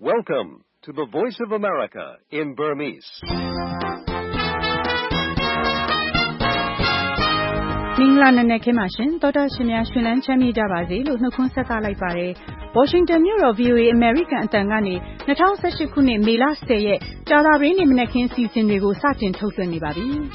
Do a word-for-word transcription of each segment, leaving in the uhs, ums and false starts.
Welcome to the Voice of America in Burmese. ။မင်္ဂလာနံနက်ခင်းပါရှင်။သောတာရှင်များရှင်လန်းချမ်းမြေ့ကြပါစေလို့နှုတ်ခွန်းဆက်သလိုက်ပါတယ်။ Washington မြို့တော် V O A American အသံကနေ၂၀၁၈ခုနှစ်မေလ၁၀ရက်ကြာသပတေးနေ့မနက်ခင်းစီစဉ်တွေကိုစတင်ထုတ်လွှင့်နေပါပြီ။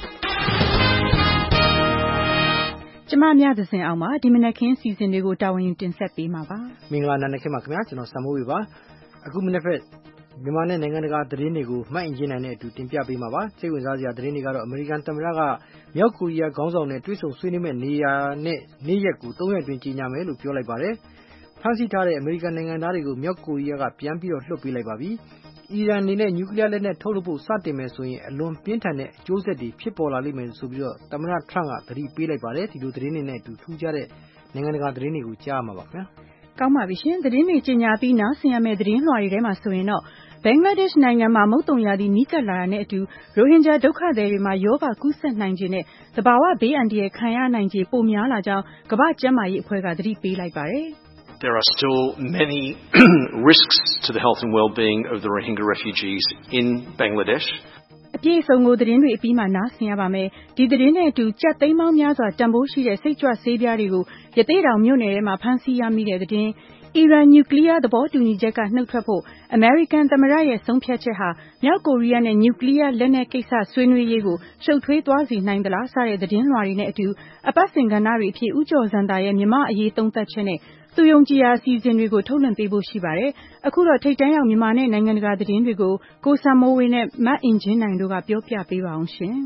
ကျမမြသဇင်အောင်ပါဒီမနက်ခင်းစီစဉ်တွေကိုတာဝန်ယူတင်ဆက်ပေးမှာပါ။မင်္ဂလာနံနက်ခင်းပါခင်ဗျာကျွန်တော်စံမိုးဝေပါ။အခုမနက်ဖက်မြန်မာနဲ့နိုင်ငံတကာသတင်းတွေကိုမှတ်အင်ဂျင်နိုင်နဲ့အတူတင်ပြပေးမှာပါ။စိတ်ဝင်စားစရာသတင်းတွေကတော့အမေရိကန်သမ္မတကမြောက်ကိုရီးယားခေါင်းဆောင်နဲ့တွေ့ဆုံဆွေးနွေးမဲ့နေရာနဲ့နေ့ရက်ကိုသုံးရက်အတွင်းကြေညာမယ်လို့ပြောလိုက်ပါတယ်။ဖမ်းဆီးထားတဲ့အမေရိကန်နိုင်ငံသားတွေကိုမြောက်ကိုရီးယားကပြန်ပြီးတော့လွှတ်ပေးလိုက်ပါပြီ။အီရန်အနေနဲ့နျူကလ িয়ার လက်နက်ထုတ်လုပ်ဖို့စတင်မယ်ဆိုရင်အလွန်ပြင်းထန်တဲ့အကျိုးဆက်တွေဖြစ်ပေါ်လာလိမ့်မယ်ဆိုပြီးတော့သမ္မတထရန့်ကသတိပေးလိုက်ပါတယ်။ဒီလိုသတင်းတွေနဲ့အတူထူးခြားတဲ့နိုင်ငံတကာသတင်းတွေကိုကြားမှာပါခင်ဗျာ။ကောင်းပါပြီရှင်သတင်းတွေကြေညာပြီးနားဆင်ရမယ့်သတင်းလွှာတွေထဲမှာဆိုရင်တော့ဘင်္ဂလားဒေ့ရှ်နိုင်ငံမှာမုတ်တုံရာသီနီးကပ်လာတာနဲ့အတူရိုဟင်ဂျာဒုက္ခသည်တွေမှာရောဂါကူးစက်နိုင်ခြေနဲ့သဘာဝဘေးအန္တရာယ်ခံရနိုင်ခြေပိုများလာကြောင်းကမ္ဘာ့ကျန်းမာရေးအဖွဲ့ကသတိပေးလိုက်ပါတယ်။ There are still many risks to the health and well-being of the Rohingya refugees in Bangladesh. အပြည့်အစုံကိုသတင်းတွေအပြီးမှနားဆင်ရပါမယ်။ဒီသတင်းနဲ့အတူကြက်သိန်းပေါင်းများစွာတန်ဖိုးရှိတဲ့စိတ်ကြွဆေးပြားတွေကိုရသေ့တောင်မြို့နယ်ထဲမှာဖမ်းဆီးရမိတဲ့သတင်းအီရန်နျူကလ িয়ার သဘောတူညီချက်ကနှုတ်ထွက်ဖို့အမေရိကန်သမ္မတရဲ့ဆုံးဖြတ်ချက်ဟာမြောက်ကိုရီးယားနဲ့နျူကလ িয়ার လက်နက်ကိစ္စဆွေးနွေးရေးကိုရှုပ်ထွေးသွားစေနိုင်သလားစတဲ့သတင်းလွှာတွေနဲ့အတူအပတ်စဉ်ကဏ္ဍတွေအဖြစ်ဦးကျော်ဇံသာရဲ့မြန်မာအရေးသုံးသပ်ချက်နဲ့သူယုံကြည်ရာအစီအစဉ်တွေကိုထုတ်လွှင့်ပေးဖို့ရှိပါတယ်။အခုတော့ထိပ်တန်းရောက်မြန်မာနဲ့နိုင်ငံတကာသတင်းတွေကိုကိုစံမိုးဝေနဲ့မအင်ဂျင်နိုင်တို့ကပြောပြပေးပါအောင်ရှင်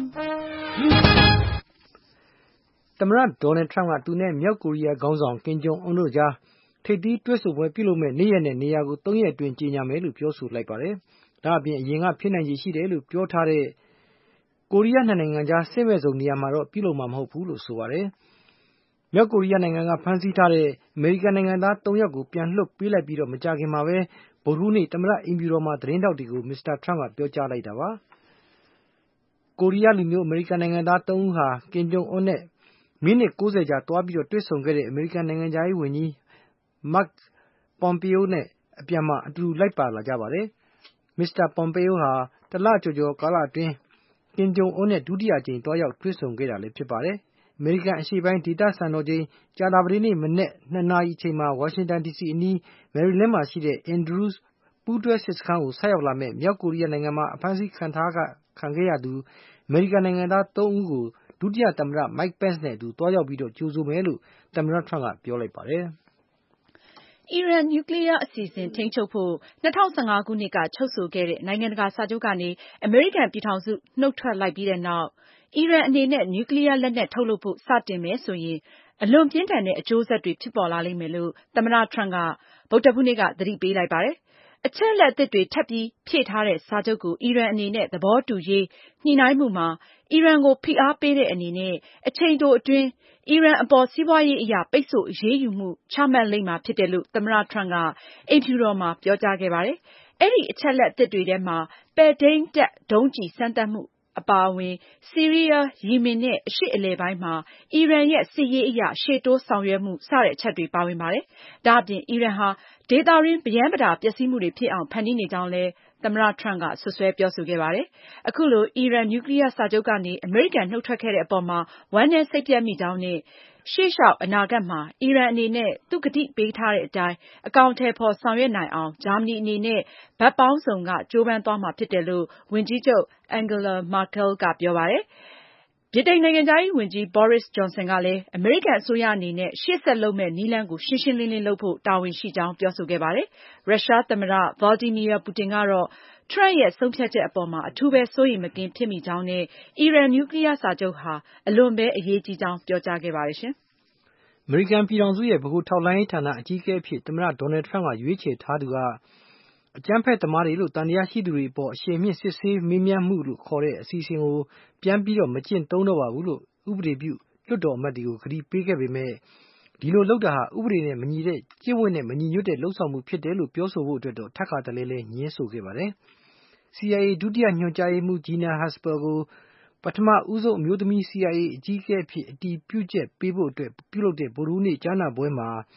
။သမ္မတဒေါ်နယ်ထရန့်ကသူနဲ့မြောက်ကိုရီးယားခေါင်းဆောင်ကင်ဂျုံအွန်းတို့ကြားထိပ်သီးတွေ့ဆုံပွဲပြုလုပ်မဲ့နေ့ရက်နဲ့နေရာကိုသုံးရက်အတွင်းကြေညာမယ်လို့ပြောဆိုလိုက်ပါတယ်။ဒါအပြင်အရင်ကဖြစ်နိုင်ခြေရှိတယ်လို့ပြောထားတဲ့ကိုရီးယားနှစ်နိုင်ငံကြားစစ်မဲ့ဆုံနေရာမှာတော့ပြုလုပ်မှာမဟုတ်ဘူးလို့ဆိုပါတယ်။မြောက်ကိုရီးယားနိုင်ငံကဖမ်းဆီးထားတဲ့အမေရိကန်နိုင်ငံသားသုံးယောက်ကိုပြန်လွှတ်ပေးလိုက်ပြီးတော့မကြာခင်မှာပဲဗုဒ္ဓဟူးနေ့သမ္မတအိမ်ဖြူတော်မှာသတင်းထောက်တွေကိုမစ္စတာထရန့်ကပြောကြားလိုက်တာပါ။ကိုရီးယားလူမျိုးအမေရိကန်နိုင်ငံသားသုံးဦးဟာကင်ဂျုံအွန်းနဲ့မိနစ်ကိုးဆယ်ကြာသွားပြီးတော့တွေ့ဆုံခဲ့တဲ့အမေရိကန်နိုင်ငံသားရေးဝန်ကြီးမတ်ပွန်ပီယိုနဲ့အပြန်မှာအတူလိုက်ပါလာကြပါတယ်။မစ္စတာပွန်ပီယိုဟာတလကျော်ကျော်ကာလအတွင်းကင်ဂျုံအွန်းနဲ့ဒုတိယအကြိမ်တွားရောက်တွေ့ဆုံခဲ့တာလည်းဖြစ်ပါတယ်။အမေရိကန်အရှေ့ပိုင်းဒေသစံတော်ချိန်ကြာသပတေးနေ့မနက်နှစ်နာရီအချိန်မှာဝါရှင်တန်ဒီစီအနီးမယ်ရီလန်းမှာရှိတဲ့ Andrews ပူးတွဲစစ်စခန်းကိုဆိုက်ရောက်လာမဲ့မြောက်ကိုရီးယားနိုင်ငံမှာအဖမ်းဆီးခံထားခံခဲ့ရသူအမေရိကန်နိုင်ငံသားသုံးဦးကိုဒုတိယသမ္မတ Mike Pence နဲ့အတူတွားရောက်ပြီးတော့ကြိုဆိုမယ်လို့သမ္မတထရန့်ကပြောလိုက်ပါတယ်။အီရန်နျူကလ িয়ার အစီအစဉ်ထိန်းချုပ်ဖို့၂၀၁၅ခုနှစ်ကချုပ်ဆိုခဲ့တဲ့နိုင်ငံတကာစာချုပ်ကနေအမေရိကန်ပြည်ထောင်စုနှုတ်ထွက်လိုက်ပြီးတဲ့နောက်အီရန်အနေနဲ့နျူကလ িয়ার လက်နက်ထုတ်လုပ်ဖို့စတင်မယ်ဆိုရင်အလွန်ပြင်းထန်တဲ့အကျိုးဆက်တွေဖြစ်ပေါ်လာလိမ့်မယ်လို့သမ္မတထရန့်ကဗုဒ္ဓဟူးနေ့ကသတိပေးလိုက်ပါတယ်။အချက်အလက်အသစ်တွေထပ်ပြီးဖြည့်ထားတဲ့စာချုပ်ကိုအီရန်အနေနဲ့သဘောတူရေးညှိနှိုင်းမှုမှာအီရန်ကိုဖိအားပေးတဲ့အနေနဲ့အချိန်တိုအတွင်းအီရန်အပေါ်စီးပွားရေးအရပိတ်ဆို့အရေးယူမှုချမှတ်လိမ့်မှာဖြစ်တယ်လို့သမ္မတထရန့်ကအိမ်ဖြူတော်မှာပြောကြားခဲ့ပါတယ်။အဲဒီအချက်အလက်အသစ်တွေထဲမှာပဲ့ထိန်းတပ်ဒုံးကျည်စမ်းသပ်မှုအပါအဝင်ဆီးရီးယား၊ယီမင်နဲ့အရှေ့အလယ်ပိုင်းမှာအီရန်ရဲ့စစ်ရေးအရရှေ့တိုးဆောင်ရွက်မှုစတဲ့အချက်တွေပါဝင်ပါတယ်။ဒါအပြင်အီရန်ဟာဒေသတွင်းပရမ်းပတာပျက်စီးမှုတွေဖြစ်အောင်ဖန်တီးနေကြောင်းလည်းသမ္မတထရန့်ကစွပ်စွဲပြောဆိုခဲ့ပါတယ်။အခုလိုအီရန်နျူကလ িয়ার စာချုပ်ကနေအမေရိကန်နှုတ်ထွက်ခဲ့တဲ့အပေါ်မှာဝမ်းနည်းစိတ်ပျက်မိကြောင်းနဲ့ရှေ့လျှောက်အနာဂတ်မှာအီရန်အနေနဲ့သူကတိပေးထားတဲ့အတိုင်းအကောင်အထည်ဖော်ဆောင်ရွက်နိုင်အောင်ဂျာမနီအနေနဲ့ဘက်ပေါင်းစုံကကြိုးပမ်းသွားမှာဖြစ်တယ်လို့ဝန်ကြီးချုပ် Angela Merkel ကပြောပါတယ်။ဗြိတိန်နိုင်ငံခြားရေးဝန်ကြီး Boris Johnson ကလည်းအမေရိကန်အစိုးရအနေနဲ့ရှေ့ဆက်လုပ်မယ့်နည်းလမ်းကိုရှင်းရှင်းလင်းလင်းလုပ်ဖို့တာဝန်ရှိကြောင်းပြောဆိုခဲ့ပါတယ်။ရုရှားသမ္မတ Vladimir Putin ကတော့ထရန့်ရဲ့ဆုံးဖြတ်ချက်အပေါ်မှာအထူးပဲစိုးရိမ်မကင်းဖြစ်မိကြောင်းနဲ့အီရန်နျူကလ িয়ার စာချုပ်ဟာအလွန်ပဲအရေးကြီးကြောင်းပြောကြားခဲ့ပါတယ်ရှင်။အမေရိကန်ပြည်ထောင်စုရဲ့ဗဟိုထောက်လှမ်းရေးဌာနအကြီးအကဲအဖြစ်သမ္မတဒေါ်နယ်ထရန့်ကရွေးချယ်ထားသူကအကြမ်းဖက်သမားတွေလို့တန်တရားရှိသူတွေအပေါ်အရှိန်မြင့်စစ်ဆေးမေးမြန်းမှုလို့ခေါ်တဲ့အစီအစဉ်ကိုပြန်ပြီးတော့မကျင့်သုံးတော့ပါဘူးလို့ဥပဒေပြုလွှတ်တော်အမတ်တွေကိုကတိပေးခဲ့ပေမဲ့ဒီလိုလုပ်တာဟာဥပဒေနဲ့မညီတဲ့ကျင့်ဝတ်နဲ့မညီညွတ်တဲ့လုပ်ဆောင်မှုဖြစ်တယ်လို့ပြောဆိုဖို့အတွက်တော့ထပ်ခါတလဲလဲညင်းဆိုခဲ့ပါတယ်။ C I A ဒုတိယညွှန်ကြားရေးမှူး Gina Haspel ကိုပထမဦးဆုံးအမျိုးသမီး C I A အကြီးအကဲအဖြစ်အတည်ပြုချက်ပေးဖို့အတွက်ပြုလုပ်တဲ့ဗုဒ္ဓဟူးနေ့ကြားနာပွဲမှာ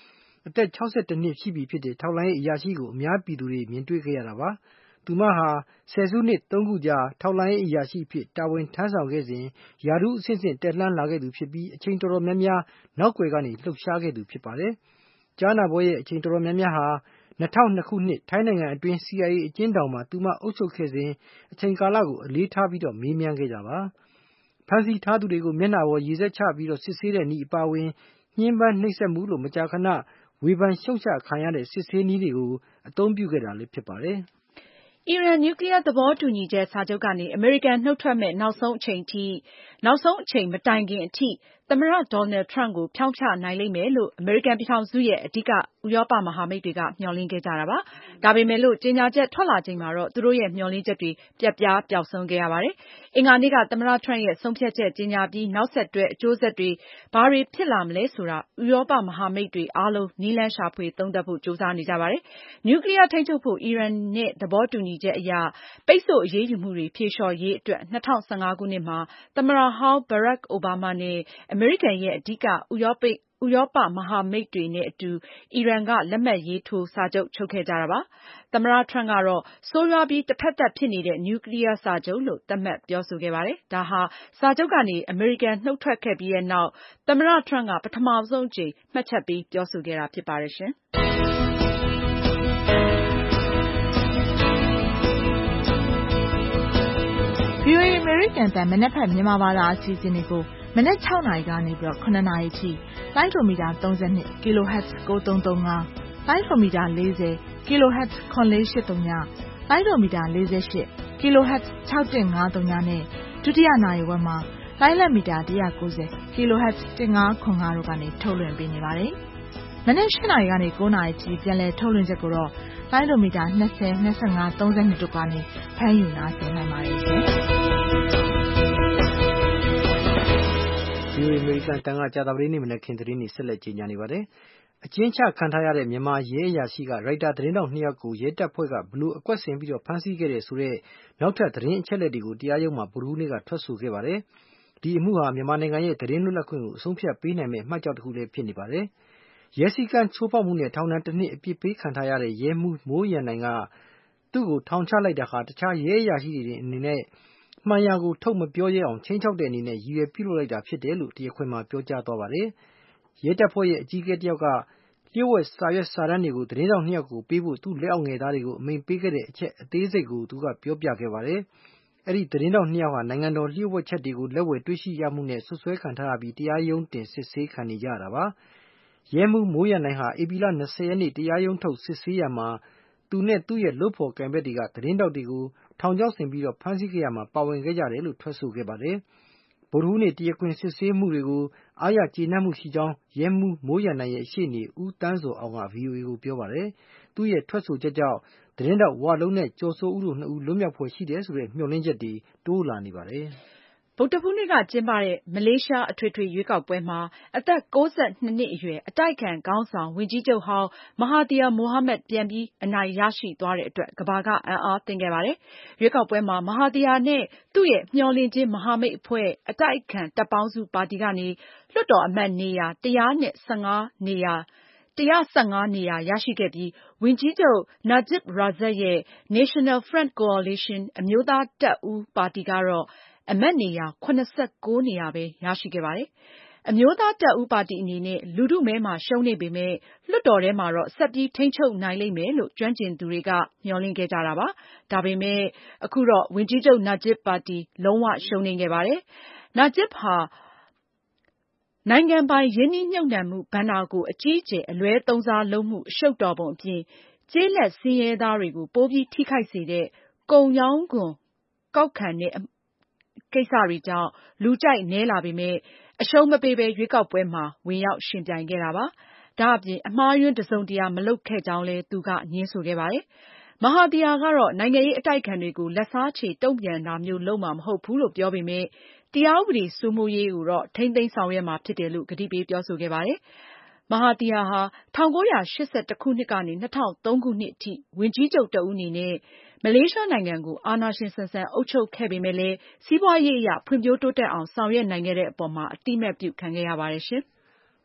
အသက်၆၁နှစ်ရှိပြီဖြစ်တဲ့ထောက်လှမ်းရေးအရာရှိကိုအများပြည်သူတွေမြင်တွေ့ခဲ့ရတာပါ။သူမဟာဆယ်စုနှစ်သုံးခုကြာထောက်လှမ်းရေးအရာရှိအဖြစ်တာဝန်ထမ်းဆောင်ခဲ့စဉ်ရာထူးအဆင့်ဆင့်တက်လှမ်းလာခဲ့သူဖြစ်ပြီးအချိန်တော်တော်များများနောက်ွယ်ကနေလှုပ်ရှားခဲ့သူဖြစ်ပါတယ်။ကြားနာပွဲရဲ့အချိန်တော်တော်များများဟာ၂၀၀၂ခုနှစ်ထိုင်းနိုင်ငံအတွင်း စီအိုင်အေ အကျဉ်းထောင်မှာသူမအုပ်ချုပ်ခဲ့စဉ်အချိန်ကာလကိုအလေးထားပြီးတော့မေးမြန်းခဲ့ကြပါ။ဖမ်းဆီးထားသူတွေကိုမျက်နှာပေါ်ရေစက်ချပြီးတော့စစ်ဆေးတဲ့နည်းအပါအဝင်ညှဉ်းပန်းနှိပ်စက်မှုလို့မကြာခဏဝေဖန်ရှုတ်ချခံရတဲ့စစ်ဆေးနည်းတွေကိုအသုံးပြုခဲ့တာလည်းဖြစ်ပါတယ်။အီရန်နျူကလီးယားသဘောတူညီချက်စာချုပ်ကနေအမေရိကန်နှုတ်ထွက်မယ့်နောက်ဆုံးအချိန်ထိနောက်ဆုံးအချိန်မတိုင်ခင်အထိသမ္မတ Donald Trump ကိုဖျောင်းဖျနိုင်လိမ့်မယ်လို့အမေရိကန်ပြည်ထောင်စုရဲ့အဓိကဥရောပမဟာမိတ်တွေကမျှော်လင့်ခဲ့ကြတာပါ။ဒါပေမဲ့လို့ကြေညာချက်ထွက်လာချိန်မှာတော့သူတို့ရဲ့မျှော်လင့်ချက်တွေပြတ်ပြားပျောက်ဆုံးခဲ့ရပါတယ်။အင်္ဂါနေ့ကသမ္မတ Trump ရဲ့ဆုံးဖြတ်ချက်ကြေညာပြီးနောက်ဆက်တွဲအကျိုးဆက်တွေဘာတွေဖြစ်လာမလဲဆိုတာဥရောပမဟာမိတ်တွေအားလုံးနည်းလမ်းရှာဖွေသုံးသပ်ဖို့ကြိုးစားနေကြပါတယ်။နျူကလီးယားထိန်းချုပ်ဖို့အီရန်နဲ့သဘောတူညီချက်အရပိတ်ဆို့အရေးယူမှုတွေဖြေလျှော့ရေးအတွက်၂၀၁၅ခုနှစ်မှာသမ္မတဟောင်း Barack Obama နဲ့အမေရိကန်ရဲ့အဓိကဥရောပဥရောပမဟာမိတ်တွေနဲ့အတူအီရန်ကလက်မှတ်ရေးထိုးစာချုပ်ချုပ်ခဲ့ကြတာပါ။သမ္မတ Trump ကတော့ဆိုးရွားပြီးတဖက်သတ်ဖြစ်နေတဲ့နျူကလီးယားစာချုပ်လို့သတ်မှတ်ပြောဆိုခဲ့ပါတယ်။ဒါဟာစာချုပ်ကနေအမေရိကန်နှုတ်ထွက်ခဲ့ပြီးတဲ့နောက်သမ္မတ Trump ကပထမဆုံးအကြိမ်မှတ်ချက်ပေးပြောဆိုခဲ့တာဖြစ်ပါတယ်ရှင်။ဗွီအိုအေ အမေရိကန်အသံမနက်ဖြန်မြန်မာဘာသာအစီအစဉ်တွေကိုမနက်၆နာရီကနေပြီးတော့၇နာရီထိလိုင်းဒိုမီတာ၃၂ kilohertz ကိုသုံးသုံး၅ လိုင်းဒိုမီတာ၄၀ kilohertz ခွန်လေးရှစ်သုံးည လိုင်းဒိုမီတာ၄၈ kilohertz ၆၁၅သုံးညနဲ့ဒုတိယနာရီဝက်မှာလိုင်းလက်မီတာ၁၉၀ kilohertz ၁၅ခွန်၅တို့ကနေထုတ်လွှင့်ပေးနေပါတယ်။မနက်၈နာရီကနေ၉နာရီထိပြန်လည်ထုတ်လွှင့်ချက်ကိုတော့လိုင်းဒိုမီတာ၂၀ ၂၅ ၃၂တို့ကနေဖမ်းယူနားဆင်နိုင်ပါတယ်ရှင်။ဗွီအိုအေအမေရိကန်အသံကကြာသပတေးနေ့မနက်ခင်းသတင်းတွေဆက်လက်ကြေညာနေပါတယ်။အကျဉ်းချခံထားရတဲ့မြန်မာရဲအရာရှိကရိုက်တာသတင်းထောက်နှစ်ယောက်ကိုရဲတပ်ဖွဲ့ကဘယ်လိုအကွက်ဆင်ပြီးတော့ဖမ်းဆီးခဲ့တယ်ဆိုတဲ့နောက်ထပ်သတင်းအချက်အလက်တွေကိုတရားရုံးမှာဗုဒ္ဓဟူးနေ့ကထွက်ဆိုခဲ့ပါတယ်။ဒီအမှုဟာမြန်မာနိုင်ငံရဲ့သတင်းလွတ်လပ်ခွင့်ကိုအဆုံးဖြတ်ပေးနိုင်မယ့်မှတ်ကျောက်တစ်ခုလည်းဖြစ်နေပါတယ်။ရဲစည်းကမ်းချိုးဖောက်မှုနဲ့ထောင်ဒဏ်တစ်နှစ်အပြစ်ပေးခံထားရတဲ့ရဲမှူးမိုးရန်နိုင်ကသူ့ကိုထောင်ချလိုက်တာဟာတခြားရဲအရာရှိတွေအနေနဲ့မှန်ရာကိုထုတ်မပြောရဲအောင်ချိန်ချောက်တဲ့အနေနဲ့ရည်ရွယ်ပြုလုပ်လိုက်တာဖြစ်တယ်လို့တရားခွင်မှာပြောကြားသွားပါတယ်။ရဲတပ်ဖွဲ့ရဲ့အကြီးအကဲတယောက်ကလျှို့ဝှက်စာရွက်စာတမ်းတွေကိုသတင်းထောက်နှစ်ယောက်ကိုပေးဖို့သူ့လက်အောက်ငယ်သားတွေကိုအမိန့်ပေးခဲ့တဲ့အချက်အသေးစိတ်ကိုသူကပြောပြခဲ့ပါတယ်။အဲဒီသတင်းထောက်နှစ်ယောက်ဟာနိုင်ငံတော်လျှို့ဝှက်ချက်တွေကိုလက်ဝယ်တွေ့ရှိရမှုနဲ့စွပ်စွဲခံထားရပြီးတရားရုံးတင်စစ်ဆေးခံနေကြရတာပါ။ရဲမှူးမိုးရန်နိုင်ဟာဧပြီလ၂၀ရက်နေ့တရားရုံးထုတ်စစ်ဆေးရမှာသူနဲ့သူ့ရဲ့လုပ်ဖော်ကိုင်ဘက်တွေကသတင်းထောက်တွေကိုထောင်ချောက်ဆင်ပြီးတော့ဖမ်းဆီးခဲ့ရမှာပါဝင်ခဲ့ကြတယ်လို့ထွက်ဆိုခဲ့ပါတယ်။ဗုဒ္ဓဟူးနေ့တရားခွင်စစ်ဆေးမှုတွေကိုအားရကျေနပ်မှုရှိကြောင်းရဲမှူးမိုးရန်နိုင်ရဲ့ရှေ့နေဦးသန်းဇော်အောင်က ဗွီအိုအေကိုပြောပါတယ်။သူ့ရဲ့ထွက်ဆိုချက်ကြောင့်သတင်းထောက်ဝလုံးနဲ့ကျော်စိုးဦးတို့နှစ်ဦးလွတ်မြောက်ဖွယ်ရှိတယ်ဆိုတဲ့မျှော်လင့်ချက်တွေတိုးလာနေပါတယ်။ဗုဒ္ဓဟူးနေ့ကကျင်းပတဲ့မလေးရှားအထွေထွေရွေးကောက်ပွဲမှာအသက်၉၂နှစ်အရွယ်အတိုက်အခံခေါင်းဆောင်ဝန်ကြီးချုပ်ဟောင်းမဟာသီယာမိုဟာမက်ပြန်ပြီးအနိုင်ရရှိသွားတဲ့အတွက်ကမ္ဘာကအံ့အားသင့်ခဲ့ပါတယ်။ရွေးကောက်ပွဲမှာမဟာသီယာနဲ့သူ့ရဲ့မျှော်လင့်ခြင်းမဟာမိတ်အဖွဲ့အတိုက်အခံတပ်ပေါင်းစုပါတီကနေလွှတ်တော်အမတ်နေရာ၁၁၅နေရာ၁၁၅နေရာရရှိခဲ့ပြီးဝန်ကြီးချုပ် Najib Razak ရဲ့ National Front Coalition အမျိုးသားတပ်ဦးပါတီကတော့အမတ်နေရာ၇၉နေရာပဲရရှိခဲ့ပါတယ်။အမျိုးသားတပ်ဦးပါတီအနေနဲ့လူထုမဲမှာရှုံးနေပေမဲ့လွှတ်တော်ထဲမှာတော့ဆက်ပြီးထိန်းချုပ်နိုင်လိမ့်မယ်လို့ကျွမ်းကျင်သူတွေကမျှော်လင့်ခဲ့ကြတာပါ။ဒါပေမဲ့အခုတော့ဝန်ကြီးချုပ် Najib ပါတီလုံးဝရှုံးနိမ့်ခဲ့ပါတယ်။ Najib ဟာနိုင်ငံပိုင်ရင်းနှီးမြှုပ်နှံမှုဘဏ္ဍာကိုအကြီးအကျယ်အလွဲသုံးစားလုပ်မှုအရှုပ်တော်ပုံအပြင်ကျေးလက်ဆင်းရဲသားတွေကိုပိုပြီးထိခိုက်စေတဲ့ကုန်ရောင်းခွန်ကောက်ခံတဲ့ကိစ္စတွေကြောင့်လူကြိုက်နည်းလာပေမဲ့အရှုံးမပေးဘဲရွေးကောက်ပွဲမှာဝင်ရောက်ယှဉ်ပြိုင်ခဲ့တာပါ။ဒါအပြင်အမှားယွင်းတစုံတရာမလုပ်ခဲ့ကြောင်းလည်းသူကငြင်းဆိုခဲ့ပါတယ်။မဟာသီယာကတော့နိုင်ငံရေးအတိုက်အခံတွေကိုလက်စားချေတုံ့ပြန်တာမျိုးလုပ်မှာမဟုတ်ဘူးလို့ပြောပေမဲ့တရားဥပဒေစိုးမိုးရေးကိုတော့ထိန်းသိမ်းဆောင်ရွက်မှာဖြစ်တယ်လို့ကတိပေးပြောဆိုခဲ့ပါတယ်။မဟာသီယာဟာ၁၉၈၁ခုနှစ်ကနေ၂၀၀၃ခုနှစ်အထိဝန်ကြီးချုပ်တဦးအနေနဲ့မလေးရှားနိုင်ငံကိုအာဏာရှင်ဆန်ဆန်အုပ်ချုပ်ခဲ့ပေမဲ့လည်းစီးပွားရေးအရဖွံ့ဖြိုးတိုးတက်အောင်ဆောင်ရွက်နိုင်ခဲ့တဲ့အပေါ်မှာအတိအမှတ်ပြုခံခဲ့ရပါတယ်ရှင်။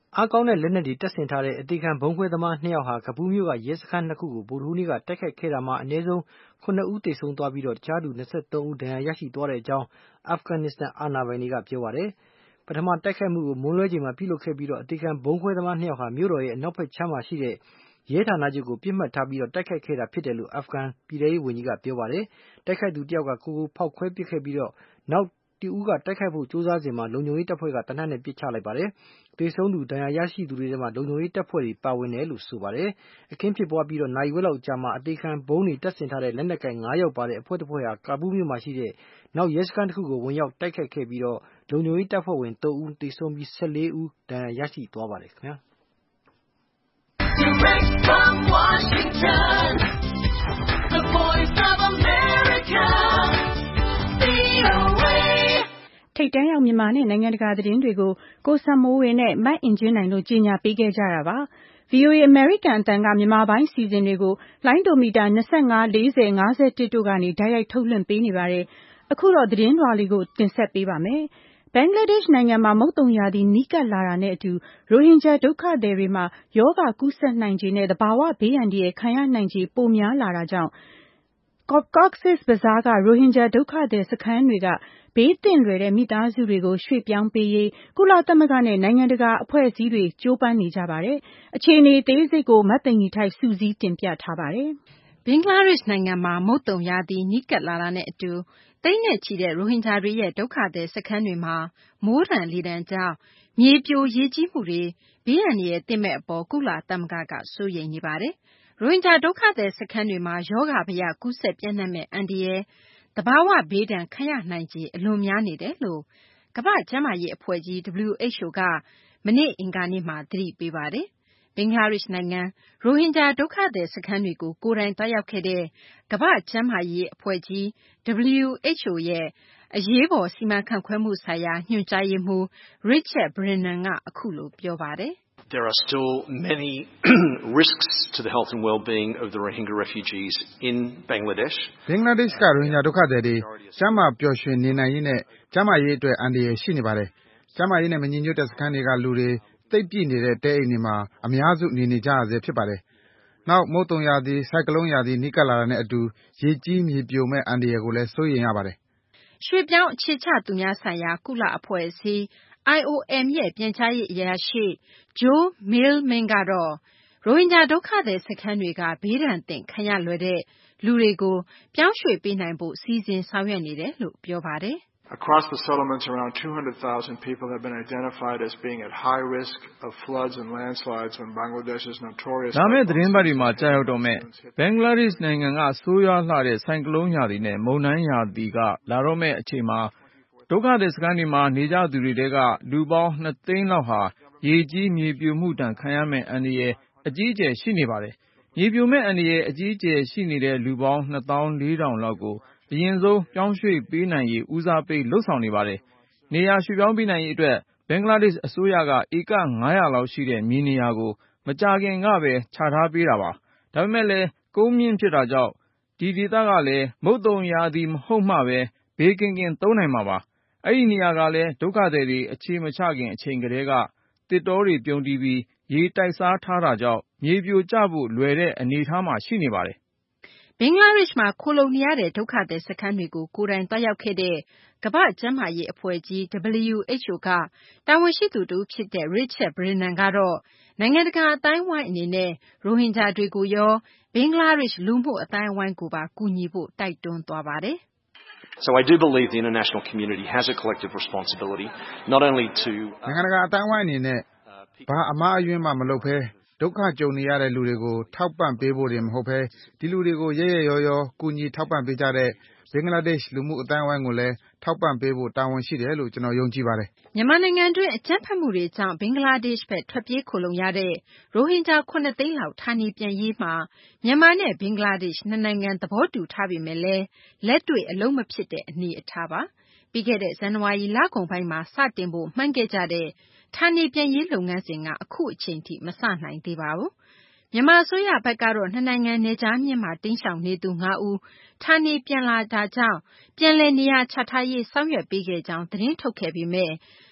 အားကောင်းတဲ့လက်နက်တွေတပ်ဆင်ထားတဲ့အသေခံဗုံးခွဲသမားနှစ်ယောက်ဟာကဘူးမြို့ကရဲစခန်းနှစ်ခုကိုဗုဒ္ဓဟူးနေ့ကတိုက်ခိုက်ခဲ့တာမှာအနည်းဆုံးခုနှစ်ဦးသေဆုံးသွားပြီးတော့တခြားသူ၂၃ဦးဒဏ်ရာရရှိသွားတဲ့အကြောင်းအာဖဂန်နစ္စတန်အာဏာပိုင်တွေကပြောပါတယ်။ပထမတိုက်ခိုက်မှုကိုမွန်းလွဲချိန်မှာပြုလုပ်ခဲ့ပြီးတော့အသေခံဗုံးခွဲသမားနှစ်ယောက်ဟာမြို့တော်ရဲ့အနောက်ဘက်ခြမ်းမှာရှိတဲ့ရဲဌာနချုပ်ကိုပြစ်မှတ်ထားပြီးတော့တိုက်ခိုက်ခဲ့တာဖြစ်တယ်လို့အာဖဂန်ပြည်ထရေးဝန်ကြီးကပြောပါတယ်။တိုက်ခိုက်သူတယောက်ကကိုယ်ကိုဖောက်ခွဲပစ်ခဲ့ပြီးတော့နောက်တဦးကတိုက်ခိုက်ဖို့ကြိုးစားစဉ်မှာလုံခြုံရေးတပ်ဖွဲ့ကတနက်နဲ့ပစ်ချလိုက်ပါတယ်။သေဆုံးသူဒဏ်ရာရရှိသူတွေထဲမှာလုံခြုံရေးတပ်ဖွဲ့တွေပါဝင်တယ်လို့ဆိုပါတယ်။အခင်းဖြစ်ပွားပြီးတော့နာရီဝက်လောက်ကြာမှအသေခံဗုံးတွေတပ်ဆင်ထားတဲ့လက်နက်ကိုင်၅ယောက်ပါတဲ့အဖွဲ့တစ်ဖွဲ့ဟာကာဘူးမြို့မှာရှိတဲ့နောက်ရဲစခန်းတစ်ခုကိုဝင်ရောက်တိုက်ခိုက်ခဲ့ပြီးတော့လုံခြုံရေးတပ်ဖွဲ့ဝင်၃ဦးသေဆုံးပြီး၁၄ဦးဒဏ်ရာရရှိသွားပါတယ်ခင်ဗျာ။ Direct from Washington, the voice of America, V O A ထိပ်တန်းရောက်မြန်မာနဲ့နိုင်ငံတကာသတင်းတွေကိုကိုစံမိုးဝေနဲ့မတ်အင်ဂျင်းနိုင်တို့ကြီးညာပေးခဲ့ကြတာပါ။ V O A အမေရိကန်အသံကမြန်မာပိုင်းစီစဉ်တွေကိုလိုင်းဒိုမီတာ၂၅ ၄၀ ၅၁တို့ကနေတိုက်ရိုက်ထုတ်လွှင့်ပေးနေပါတယ်။အခုတော့သတင်းလွှာလေးကိုတင်ဆက်ပေးပါမယ်။ဘင်္ဂလားဒေ့ရှ်နိုင်ငံမှာမုတ်သုန်ရာသီနီးကပ်လာတာနဲ့အတူရိုဟင်ဂျာဒုက္ခသည်တွေမှာရောဂါကူးစက်နိုင်ခြေနဲ့သဘာဝဘေးအန္တရာယ်ခံရနိုင်ခြေပိုများလာတာကြောင့် Cox's Bazar ကရိုဟင်ဂျာဒုက္ခသည်စခန်းတွေကဘေးသင့်လွယ်တဲ့မိသားစုတွေကိုရွှေ့ပြောင်းပေးရေးကုလသမဂ္ဂနဲ့နိုင်ငံတကာအဖွဲ့အစည်းတွေကြိုးပမ်းနေကြပါတယ်။အခြေအနေသေးစိတ်ကိုမသိင်္ဂီထိုက်စုစည်းတင်ပြထားပါတယ်။ဘင်္ဂလားဒေ့ရှ်နိုင်ငံမှာမုတ်သုန်ရာသီနီးကပ်လာတာနဲ့အတူသိန်းနဲ့ချီတဲ့ရိုဟင်ဂျာတွေရဲ့ဒုက္ခသည်စခန်းတွေမှာမိုးဒဏ်လေဒဏ်ကြောင့်မြေပြိုရေကြီးမှုတွေဘေးအန္တရာယ်သင့်မဲ့အပေါ်ကုလသမဂ္ဂကစိုးရိမ်နေပါတယ်။ရိုဟင်ဂျာဒုက္ခသည်စခန်းတွေမှာရောဂါဘယကူးစက်ပြန့်နှံ့မဲ့အန္တရာယ်သဘာဝဘေးဒဏ်ခံရနိုင်ခြေအလွန်များနေတယ်လို့ကမ္ဘာ့ကျန်းမာရေးအဖွဲ့ကြီး W H O ကမနေ့အင်္ဂါနေ့မှာသတိပေးပါတယ်။ဘင်္ဂလားဒေ့ရှ်နိုင်ငံရိုဟင်ဂျာဒုက္ခသည်စခန်းတွေကိုကိုယ်တိုင်သွားရောက်ခဲ့တဲ့ကမ္ဘာ့ကျန်းမာရေးအဖွဲ့ကြီး W H O ရဲ့အရေးပေါ်စီမံခန့်ခွဲမှုဆိုင်ရာညွှန်ကြားရေးမှူး Richard Brennan ကအခုလိုပြောပါတယ်။ There are still many risks to the health and well-being of the Rohingya refugees in Bangladesh. ဘင်္ဂလားဒေ့ရှ်ကရိုဟင်ဂျာဒုက္ခသည်တွေကျန်းမာပျော်ရွှင်နေနိုင်ရေးနဲ့ကျန်းမာရေးအတွက်အန္တရာယ်ရှိနေပါတယ်။ကျန်းမာရေးနဲ့မညီညွတ်တဲ့စခန်းတွေကလူတွေသိပ်ပြည့်နေတဲ့တဲအိမ်တွေမှာအများစုနေနေကြရဆဲဖြစ်ပါတယ်။နောက်မုတ်သုန်ရာသီဆိုင်ကလုန်းရာသီနီးကပ်လာတာနဲ့အတူရေကြီးမြေပြိုမဲ့အန္တရာယ်ကိုလည်းစိုးရိမ်ရပါတယ်။ရွှေ့ပြောင်းအခြေချသူများဆိုင်ရာကုလအဖွဲ့အစည်း I O M ရဲ့ပြန်ကြားရေးအရာရှိ Joe Millman ကတော့ရိုဟင်ဂျာဒုက္ခသည်စခန်းတွေကဘေးဒဏ်သင့်ခံရလွယ်တဲ့လူတွေကိုပြောင်းရွှေ့ပေးနိုင်ဖို့စီစဉ်ဆောင်ရွက်နေတယ်လို့ပြောပါတယ်။ Across the settlements, around two hundred thousand people have been identified as being at high risk of floods and landslides when Bangladesh's notorious ဒါမဲ့သတင်းပတ်တွေမှာကြာရောက်တော့မဲ့ဘင်္ဂလားဒေ့ရှ်နိုင်ငံကဆိုးရွားလှတဲ့ဆိုင်ကလုန်းရာသီနဲ့မုန်တိုင်းရာသီကလာတော့မဲ့အချိန်မှာဒုက္ခသည်စခန်းတွေမှာနေကြသူတွေတဲကလူပေါင်းနှစ်သိန်းလောက်ဟာရေကြီးမြေပြိုမှုတန်ခံရမဲ့အန္တရာယ်အကြီးအကျယ်ရှိနေပါတယ်။မြေပြိုမဲ့အန္တရာယ်အကြီးအကျယ်ရှိနေတဲ့လူပေါင်းနှစ်သောင်းလေးထောင်လောက်ကိုအရင်ဆုံးပြောင်းရွှေ့ပေးနိုင်ရေးဦးစားပေးလှုပ်ဆောင်နေပါတယ်။နေရာရွှေ့ပြောင်းပေးနိုင်ရေးအတွက်ဘင်္ဂလားဒေ့ရှ်အစိုးရကဧက၅၀၀လောက်ရှိတဲ့မြေနေရာကိုမကြာခင်ကပဲချထားပေးတာပါ။ဒါပေမဲ့လည်းကုန်းမြင့်ဖြစ်တာကြောင့်ဒီဒေသကလည်းမုတ်သုန်ရာသီမဟုတ်မှပဲဘေးကင်းကင်းသုံးနိုင်မှာပါ။အဲ့ဒီနေရာကလည်းဒုက္ခသည်တွေအခြေမချခင်အချိန်ကတည်းကတစ်တောတွေပြုန်းတီးပြီးရေတိုက်စားထားတာကြောင့်မြေပြိုကျဖို့လွယ်တဲ့အနေအထားမှာရှိနေပါတယ်။ဘင်္ဂလားဒေ့ရှ်မှာခိုလှုံနေရတဲ့ဒုက္ခသည်စခန်းတွေကိုကိုယ်တိုင်သွားရောက်ခဲ့တဲ့ကမ္ဘာ့ကျန်းမာရေးအဖွဲ့ကြီး W H O ကတာဝန်ရှိသူတဦးဖြစ်တဲ့ Richard Brennan ကတော့နိုင်ငံတကာအသိုင်းအဝိုင်းအနေနဲ့ရိုဟင်ဂျာတွေကိုရောဘင်္ဂလားဒေ့ရှ်လူမှုအသိုင်းအဝိုင်းကိုပါကူညီဖို့တိုက်တွန်းသွားပါတယ်။ So I do believe the international community has a collective responsibility not only to နိုင်ငံတကာအသိုင်းအဝိုင်းအနေနဲ့ဘာအမှားအယွင်းမှမလုပ်ဘဲဒုက္ခကြုံနေရတဲ့လူတွေကိုထောက်ပံ့ပေးဖို့တင်မဟုတ်ဘဲဒီလူတွေကိုရဲရဲရောရောကူညီထောက်ပံ့ပေးကြတဲ့ဘင်္ဂလားဒေ့ရှ်လူမှုအသိုင်းအဝိုင်းကိုလည်းထောက်ပံ့ပေးဖို့တာဝန်ရှိတယ်လို့ကျွန်တော်ယုံကြည်ပါတယ်။မြန်မာနိုင်ငံတွင်းအကြမ်းဖက်မှုတွေကြောင့်ဘင်္ဂလားဒေ့ရှ်ဘက်ထွက်ပြေးခိုလှုံရတဲ့ရိုဟင်ဂျာခုနှစ်သိန်းလောက်ဌာနေပြန်ရေးမှာမြန်မာနဲ့ဘင်္ဂလားဒေ့ရှ်နှစ်နိုင်ငံသဘောတူထားပေမဲ့လည်းလက်တွေ့အလုံးမဖြစ်တဲ့အနေအထားပါ။ပြီးခဲ့တဲ့ဇန်နဝါရီလကုန်ပိုင်းမှာစတင်ဖို့မှန်းခဲ့ကြတဲ့ဌာနေပြန်ရေးလုပ်ငန်းစဉ်ကအခုအချိန်ထိမစနိုင်သေးပါဘူး။မြန်မာအစိုးရဘက်ကတော့နှစ်နိုင်ငံနယ်ခြားမျဉ်းမှာတိမ်းရှောင်နေသူ၅ဦးဌာနေပြန်လာတာကြောင့်ပြန်လည်နေရာချထားရေးဆောင်ရွက်ပေးခဲ့ကြောင်းသတင်းထုတ်ခဲ့ပေမဲ့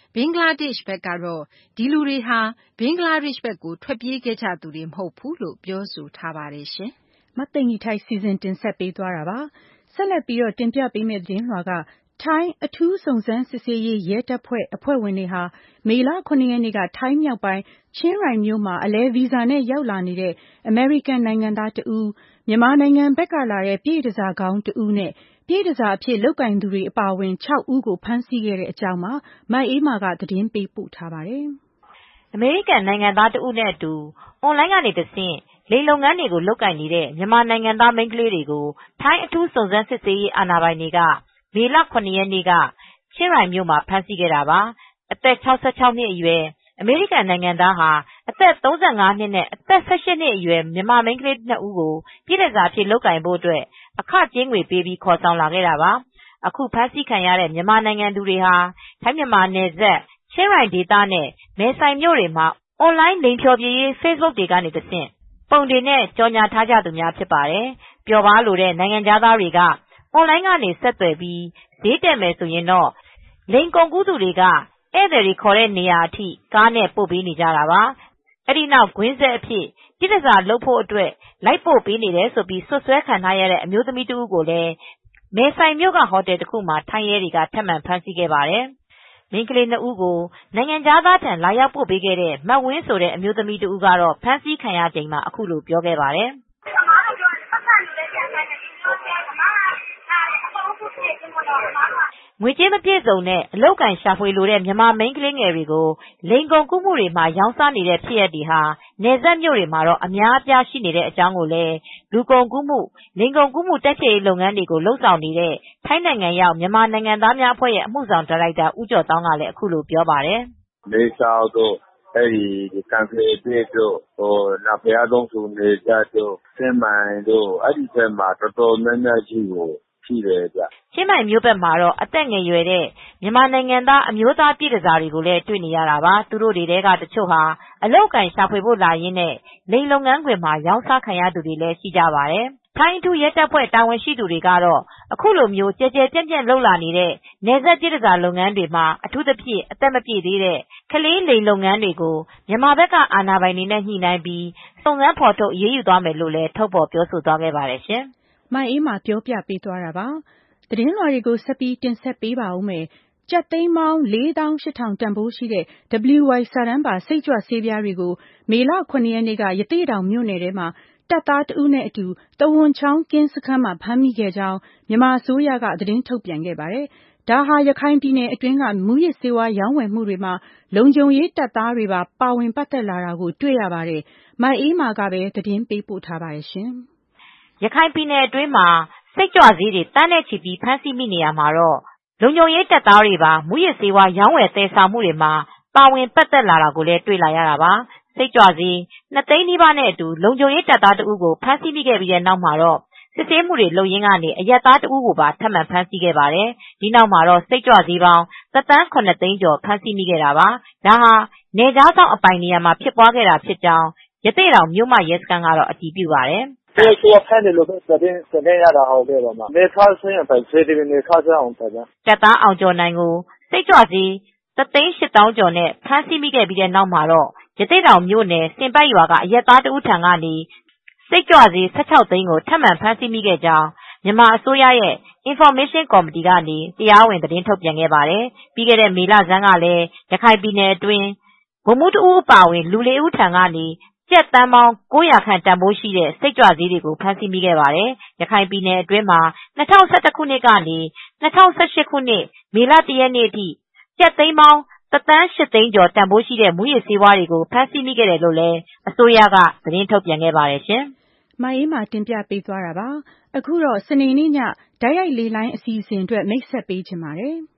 ဘင်္ဂလားဒေ့ရှ်ဘက်ကတော့ဒီလူတွေဟာဘင်္ဂလားဒေ့ရှ်ဘက်ကိုထွက်ပြေးခဲ့ကြသူတွေမဟုတ်ဘူးလို့ပြောဆိုထားပါတယ်ရှင်။မသိင်္ဂီထိုက်စီစဉ်တင်ဆက်ပေးသွားတာပါ။ဆက်လက်ပြီးတော့တင်ပြပေးမယ့်သတင်းလွှာကထိုင်းအထူးစုံစမ်းစစ်ဆေးရေးရဲတပ်ဖွဲ့အဖွဲ့ဝင်တွေဟာမေလခုနှစ်ရက်နေ့ကထိုင်းမြောက်ပိုင်းချင်းရိုင်မြို့မှာအလဲဗီဇာနဲ့ရောက်လာနေတဲ့အမေရိကန်နိုင်ငံသားတဦးမြန်မာနိုင်ငံဘက်ကလာတဲ့ပြည်တစားကောင်းတဦးနဲ့ပြည်တစားအဖြစ်လုပ်ကင်သူတွေအပါအဝင်၆ဦးကိုဖမ်းဆီးခဲ့တဲ့အကြောင်းမှာမတ်အေးမာကသတင်းပေးပို့ထားပါတယ်။အမေရိကန်နိုင်ငံသားတဦးနဲ့အတူအွန်လိုင်းကနေတဆင့်လိမ်လုပ်ငန်းတွေကိုလုပ်ကင်နေတဲ့မြန်မာနိုင်ငံသားမိန်းကလေးတွေကိုထိုင်းအထူးစုံစမ်းစစ်ဆေးရေးအာဏာပိုင်တွေကမေလခုနှစ်ရက်နေ့ကချင်းရိုင်မြို့မှာဖမ်းဆီးခဲ့တာပါ။အသက်၆၆နှစ်အရွယ်အမေရိကန်နိုင်ငံသားဟာအသက်၃၅နှစ်နဲ့အသက်၁၈နှစ်အရွယ်မြန်မာမိန်းကလေးနှစ်ဦးကိုပြည်တစားဖြစ်လုပ်ကင်ဖို့အတွက်အခကြေးငွေပေးပြီးခေါ်ဆောင်လာခဲ့တာပါ။အခုဖမ်းဆီးခံရတဲ့မြန်မာနိုင်ငံသူတွေဟာထိုင်းမြန်မာနယ်စပ်ချင်းရိုင်ဒေသနဲ့မဲဆိုင်မြို့တွေမှာအွန်လိုင်းလိမ်ဖျော်ဖြေရေး Facebook တွေကနေတဆင့်ပုံတွေနဲ့ကြော်ညာထားကြသူများဖြစ်ပါတယ်။ပျော်ပါလိုတဲ့နိုင်ငံခြားသားတွေကအွန်လိုင်းကနေဆက်သွယ်ပြီးဈေးတက်မယ်ဆိုရင်တော့လိမ်ကုန်ကူးသူတွေကဧည့်သည်တွေခေါ်တဲ့နေရာအထိကားနဲ့ပို့ပေးနေကြတာပါ။အဲဒီနောက်ကွင်းဆက်အဖြစ်ပြည်တစားလုပ်ဖို့အတွက်လိုက်ပို့ပေးနေတယ်ဆိုပြီးဆွဆွဲခံထားရတဲ့အမျိုးသမီးတဦးကိုလည်းမဲဆိုင်မြို့ကဟိုတယ်တစ်ခုမှာထိုင်းရဲတွေကထပ်မံဖမ်းဆီးခဲ့ပါတယ်။မိန်းကလေးနှစ်ဦးကိုနိုင်ငံခြားသားထံလာရောက်ပို့ပေးခဲ့တဲ့မတ်ဝင်းဆိုတဲ့အမျိုးသမီးတဦးကတော့ဖမ်းဆီးခံရချိန်မှာအခုလိုပြောခဲ့ပါတယ်။ငွေကြေးမပြည့်စုံတဲ့အလုပ်ကိုင်ရှာဖွေလိုတဲ့မြန်မာမိန်းကလေးငယ်တွေကိုလိင်ကုန်ကူးမှုတွေမှာရောင်းစားနေတဲ့ဖြစ်ရပ်တွေဟာနယ်စပ်မြို့တွေမှာတော့အများအပြားရှိနေတဲ့အကြောင်းကိုလည်းလူကုန်ကူးမှုလိင်ကုန်ကူးမှုတိုက်ဖျက်ရေးလုပ်ငန်းတွေကိုလှုပ်ဆောင်နေတဲ့ထိုင်းနိုင်ငံရောက်မြန်မာနိုင်ငံသားများအဖွဲ့ရဲ့အမှုဆောင်ဒါရိုက်တာဦးကျော်တောင်းကလည်းအခုလိုပြောပါတယ်။လေးချောက်တို့အဲဒီကံဖေအစ်တို့ဟိုနဖျားသုံးစုနေကြတို့စင်မိုင်တို့အဲဒီဘက်မှာတော်တော်များများရှိကိုရှိတယ်ဗျချင်းမိုင်မြို့ဘက်မှာတော့အသက်ငယ်ရွယ်တဲ့မြန်မာနိုင်ငံသားအမျိုးသားပြည်တစားတွေကိုလည်းတွေ့နေရတာပါသူတို့တွေကတချို့ဟာအလောက်ကန်ရှာဖွေဖို့လာရင်းနဲ့လိမ်လုပ်ငန်းခွင်မှာရောင်းစားခံရသူတွေလည်းရှိကြပါတယ်ထိုင်းထူရဲတပ်ဖွဲ့တာဝန်ရှိသူတွေကတော့အခုလိုမျိုးကြဲကြဲပြန့်ပြန့်လှုပ်လာနေတဲ့နယ်စပ်ပြည်တစားလုပ်ငန်းတွေမှာအထူးသဖြင့်အသက်မပြည့်သေးတဲ့ကလေးလိမ်လုပ်ငန်းတွေကိုမြန်မာဘက်ကအာဏာပိုင်တွေနဲ့ညှိနှိုင်းပြီးစုံစမ်းဖော်ထုတ်အရေးယူသွားမယ်လို့လည်းထုတ်ဖော်ပြောဆိုသွားခဲ့ပါတယ်ရှင်။မအေးမာပြောပြပေးသွားတာပါ။သတင်းလွှာတွေကိုဆက်ပြီးတင်ဆက်ပေးပါဦးမယ်။ကျပ်သိန်းပေါင်းလေးသောင်းရှစ်ထောင်တန်ဖိုးရှိတဲ့ ဒဗလျူ ဝိုင် စာတမ်းပါစိတ်ကြွဆေးပြားတွေကိုမေလခုနှစ်ရက်နေ့ကရသေ့တောင်မြို့နယ်ထဲမှာတပ်သားတဦးနဲ့အတူတဝန်ချောင်းကင်းစခန်းမှာဖမ်းမိခဲ့ကြောင်းမြန်မာအစိုးရကသတင်းထုတ်ပြန်ခဲ့ပါတယ်။ဒါဟာရခိုင်ပြည်နယ်အတွင်းကမူရစ်ဆေးဝါးရောင်းဝယ်မှုတွေမှာလုံခြုံရေးတပ်သားတွေပါပါဝင်ပတ်သက်လာတာကိုတွေ့ရပါတယ်။မအေးမာကပဲသတင်းပေးပို့ထားပါတယ်ရှင်။ရခိုင်ပြည်နယ်အတွင်းမှာစိတ်ကြွဆေးတွေတန်းနဲ့ချီပြီးဖမ်းဆီးမိနေရမှာတော့လုံခြုံရေးတပ်သားတွေပါမူရစ်ဆေးဝါးရောင်းဝယ်သယ်ဆောင်မှုတွေမှာပါဝင်ပတ်သက်လာတာကိုလည်းတွေ့လာရတာပါစိတ်ကြွဆေးနှစ်သိန်းနီးပါးနဲ့အတူလုံခြုံရေးတပ်သားတဦးကိုဖမ်းဆီးမိခဲ့ပြီးတဲ့နောက်မှာတော့စစ်ဆေးမှုတွေလုပ်ရင်းကနေအရက်သားတဦးကိုပါထပ်မံဖမ်းဆီးခဲ့ပါတယ်ဒီနောက်မှာတော့စိတ်ကြွဆေးပေါင်းတစ်သန်းခုနှစ်သိန်းကျော်ဖမ်းဆီးမိခဲ့တာပါဒါဟာနယ်ခြားစောင့်အပိုင်နေရာမှာဖြစ်ပွားခဲ့တာဖြစ်ကြောင်းရသေ့တောင်မြို့မရဲစခန်းကတော့အတည်ပြုပါတယ်这个说判的路边这边这边也打好对了嘛？没差生也白吃的，没差这样子的。 တပ်သားအောင်ကျော်နိုင်ကိုစိတ်ကြွဆေးတစ်သိန်းရှစ်သောင်းကျော်နဲ့ဖမ်းဆီးမိခဲ့ပြီးတဲ့နောက်မှာတော့ရသေ့တောင်မြို့နယ်စင်ပတ်ရွာကအရက်သားတဦးထံကနေစိတ်ကြွဆေးဆယ့်ခြောက်သိန်းကိုထပ်မံဖမ်းဆီးမိခဲ့ကြောင်းမြန်မာအစိုးရရဲ့ Information Committee ကနေတရားဝင်သတင်းထုတ်ပြန်ခဲ့ပါတယ်။ပြီးခဲ့တဲ့မေလဆန်းကလည်းရခိုင်ပြည်နယ်အတွင်းဗိုလ်မှူးတဦးအပါအဝင်လူလေးဦးထံကနေကျပ်တန်းပေါင်း၉၀၀ခန့်တန်ဖိုးရှိတဲ့စိတ်ကြွဆေးတွေကိုဖမ်းဆီးမိခဲ့ပါတယ်။ရခိုင်ပြည်နယ်အတွင်းမှာ၂၀၁၁ခုနှစ်ကနေ၂၀၁၈ခုနှစ်မေလတစ်ရက်နေ့အထိကျပ်သိန်းပေါင်းတစ်သန်းရှစ်သိန်းကျော်တန်ဖိုးရှိတဲ့မူရစ်ဆေးဝါးတွေကိုဖမ်းဆီးမိခဲ့တယ်လို့လည်းအစိုးရကသတင်းထုတ်ပြန်ခဲ့ပါတယ်ရှင်။မအေးမာတင်ပြပေးသွားတာပါ။အခုတော့စနေနေ့ညဓာတ်ရိုက်လေလိုင်းအစီအစဉ်အတွက်မိတ်ဆက်ပေးချင်ပါတယ်။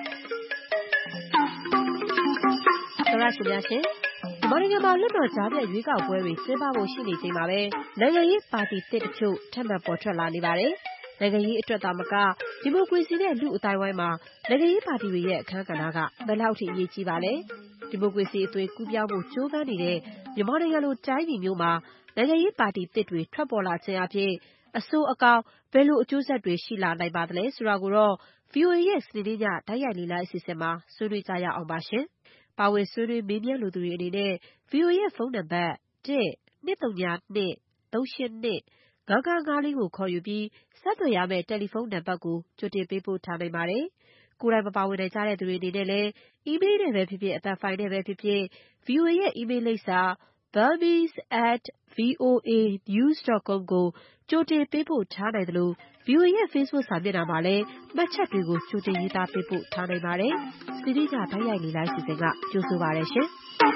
သောရရှိများရှင်မြန်မာနိုင်ငံမှာလွှတ်တော်ကြားပြတ်ရွေးကောက်ပွဲတွေကျင်းပဖို့ရှိနေချိန်မှာပဲနိုင်ငံရေးပါတီသစ်တချို့ထပ်မံပေါ်ထွက်လာနေပါတယ်။နိုင်ငံရေးအတွက်သာမကဒီမိုကရေစီနဲ့လူအတိုင်းဝိုင်းမှာနိုင်ငံရေးပါတီတွေရဲ့အခန်းကဏ္ဍကဘယ်လောက်ထိအရေးကြီးပါလဲ။ဒီမိုကရေစီအသွင်ကူးပြောင်းဖို့ကြိုးပမ်းနေတဲ့မြန်မာနိုင်ငံလိုတိုင်းပြည်မျိုးမှာနိုင်ငံရေးပါတီသစ်တွေထွက်ပေါ်လာခြင်းအပြင်အဆိုးအကောင်းဘယ်လိုအကျိုးဆက်တွေရှိလာနိုင်ပါသလဲဆိုတာကိုတော့ ဗွီအိုအေရဲ့စနေနေ့ညတိုက်ရိုက်လေ့လာအစီအစဉ်မှာဆွေးနွေးကြရအောင်ပါရှင်။ပါဝင်ဆွေးနွေးမေးမြန်းလိုသူတွေအနေနဲ့ ဗွီအိုအေရဲ့ဖုန်းနံပါတ် တစ်နှစ်သုံးညာနှစ်သုံးရှစ်နှစ်ငါးငါးငါးလေးကိုခေါ်ယူပြီးဆက်သွယ်ရမယ့်တယ်လီဖုန်းနံပါတ်ကိုကြိုတင်ပေးပို့ထားနိုင်ပါတယ်။ကိုယ်တိုင်မပါဝင်နိုင်ကြတဲ့သူတွေအနေနဲ့လည်းအီးမေးလ်နဲ့ပဲဖြစ်ဖြစ်အသံဖိုင်နဲ့ပဲဖြစ်ဖြစ် ဗွီအိုအေရဲ့အီးမေးလ်လိပ်စာ burmese at voa news dot com ကိုကြိုတင်ပေးပို့ထားနိုင်သလို ဗွီအိုအေရဲ့ Facebook စာမျက်နှာမှာလည်းမှတ်ချက်တွေကိုကြိုတင်ရေးသားပေးပို့ထားနိုင်ပါတယ်။စနေနေ့ညတိုက်ရိုက်လေ့လာအစီအစဉ်ကကြိုဆိုပါရရှင်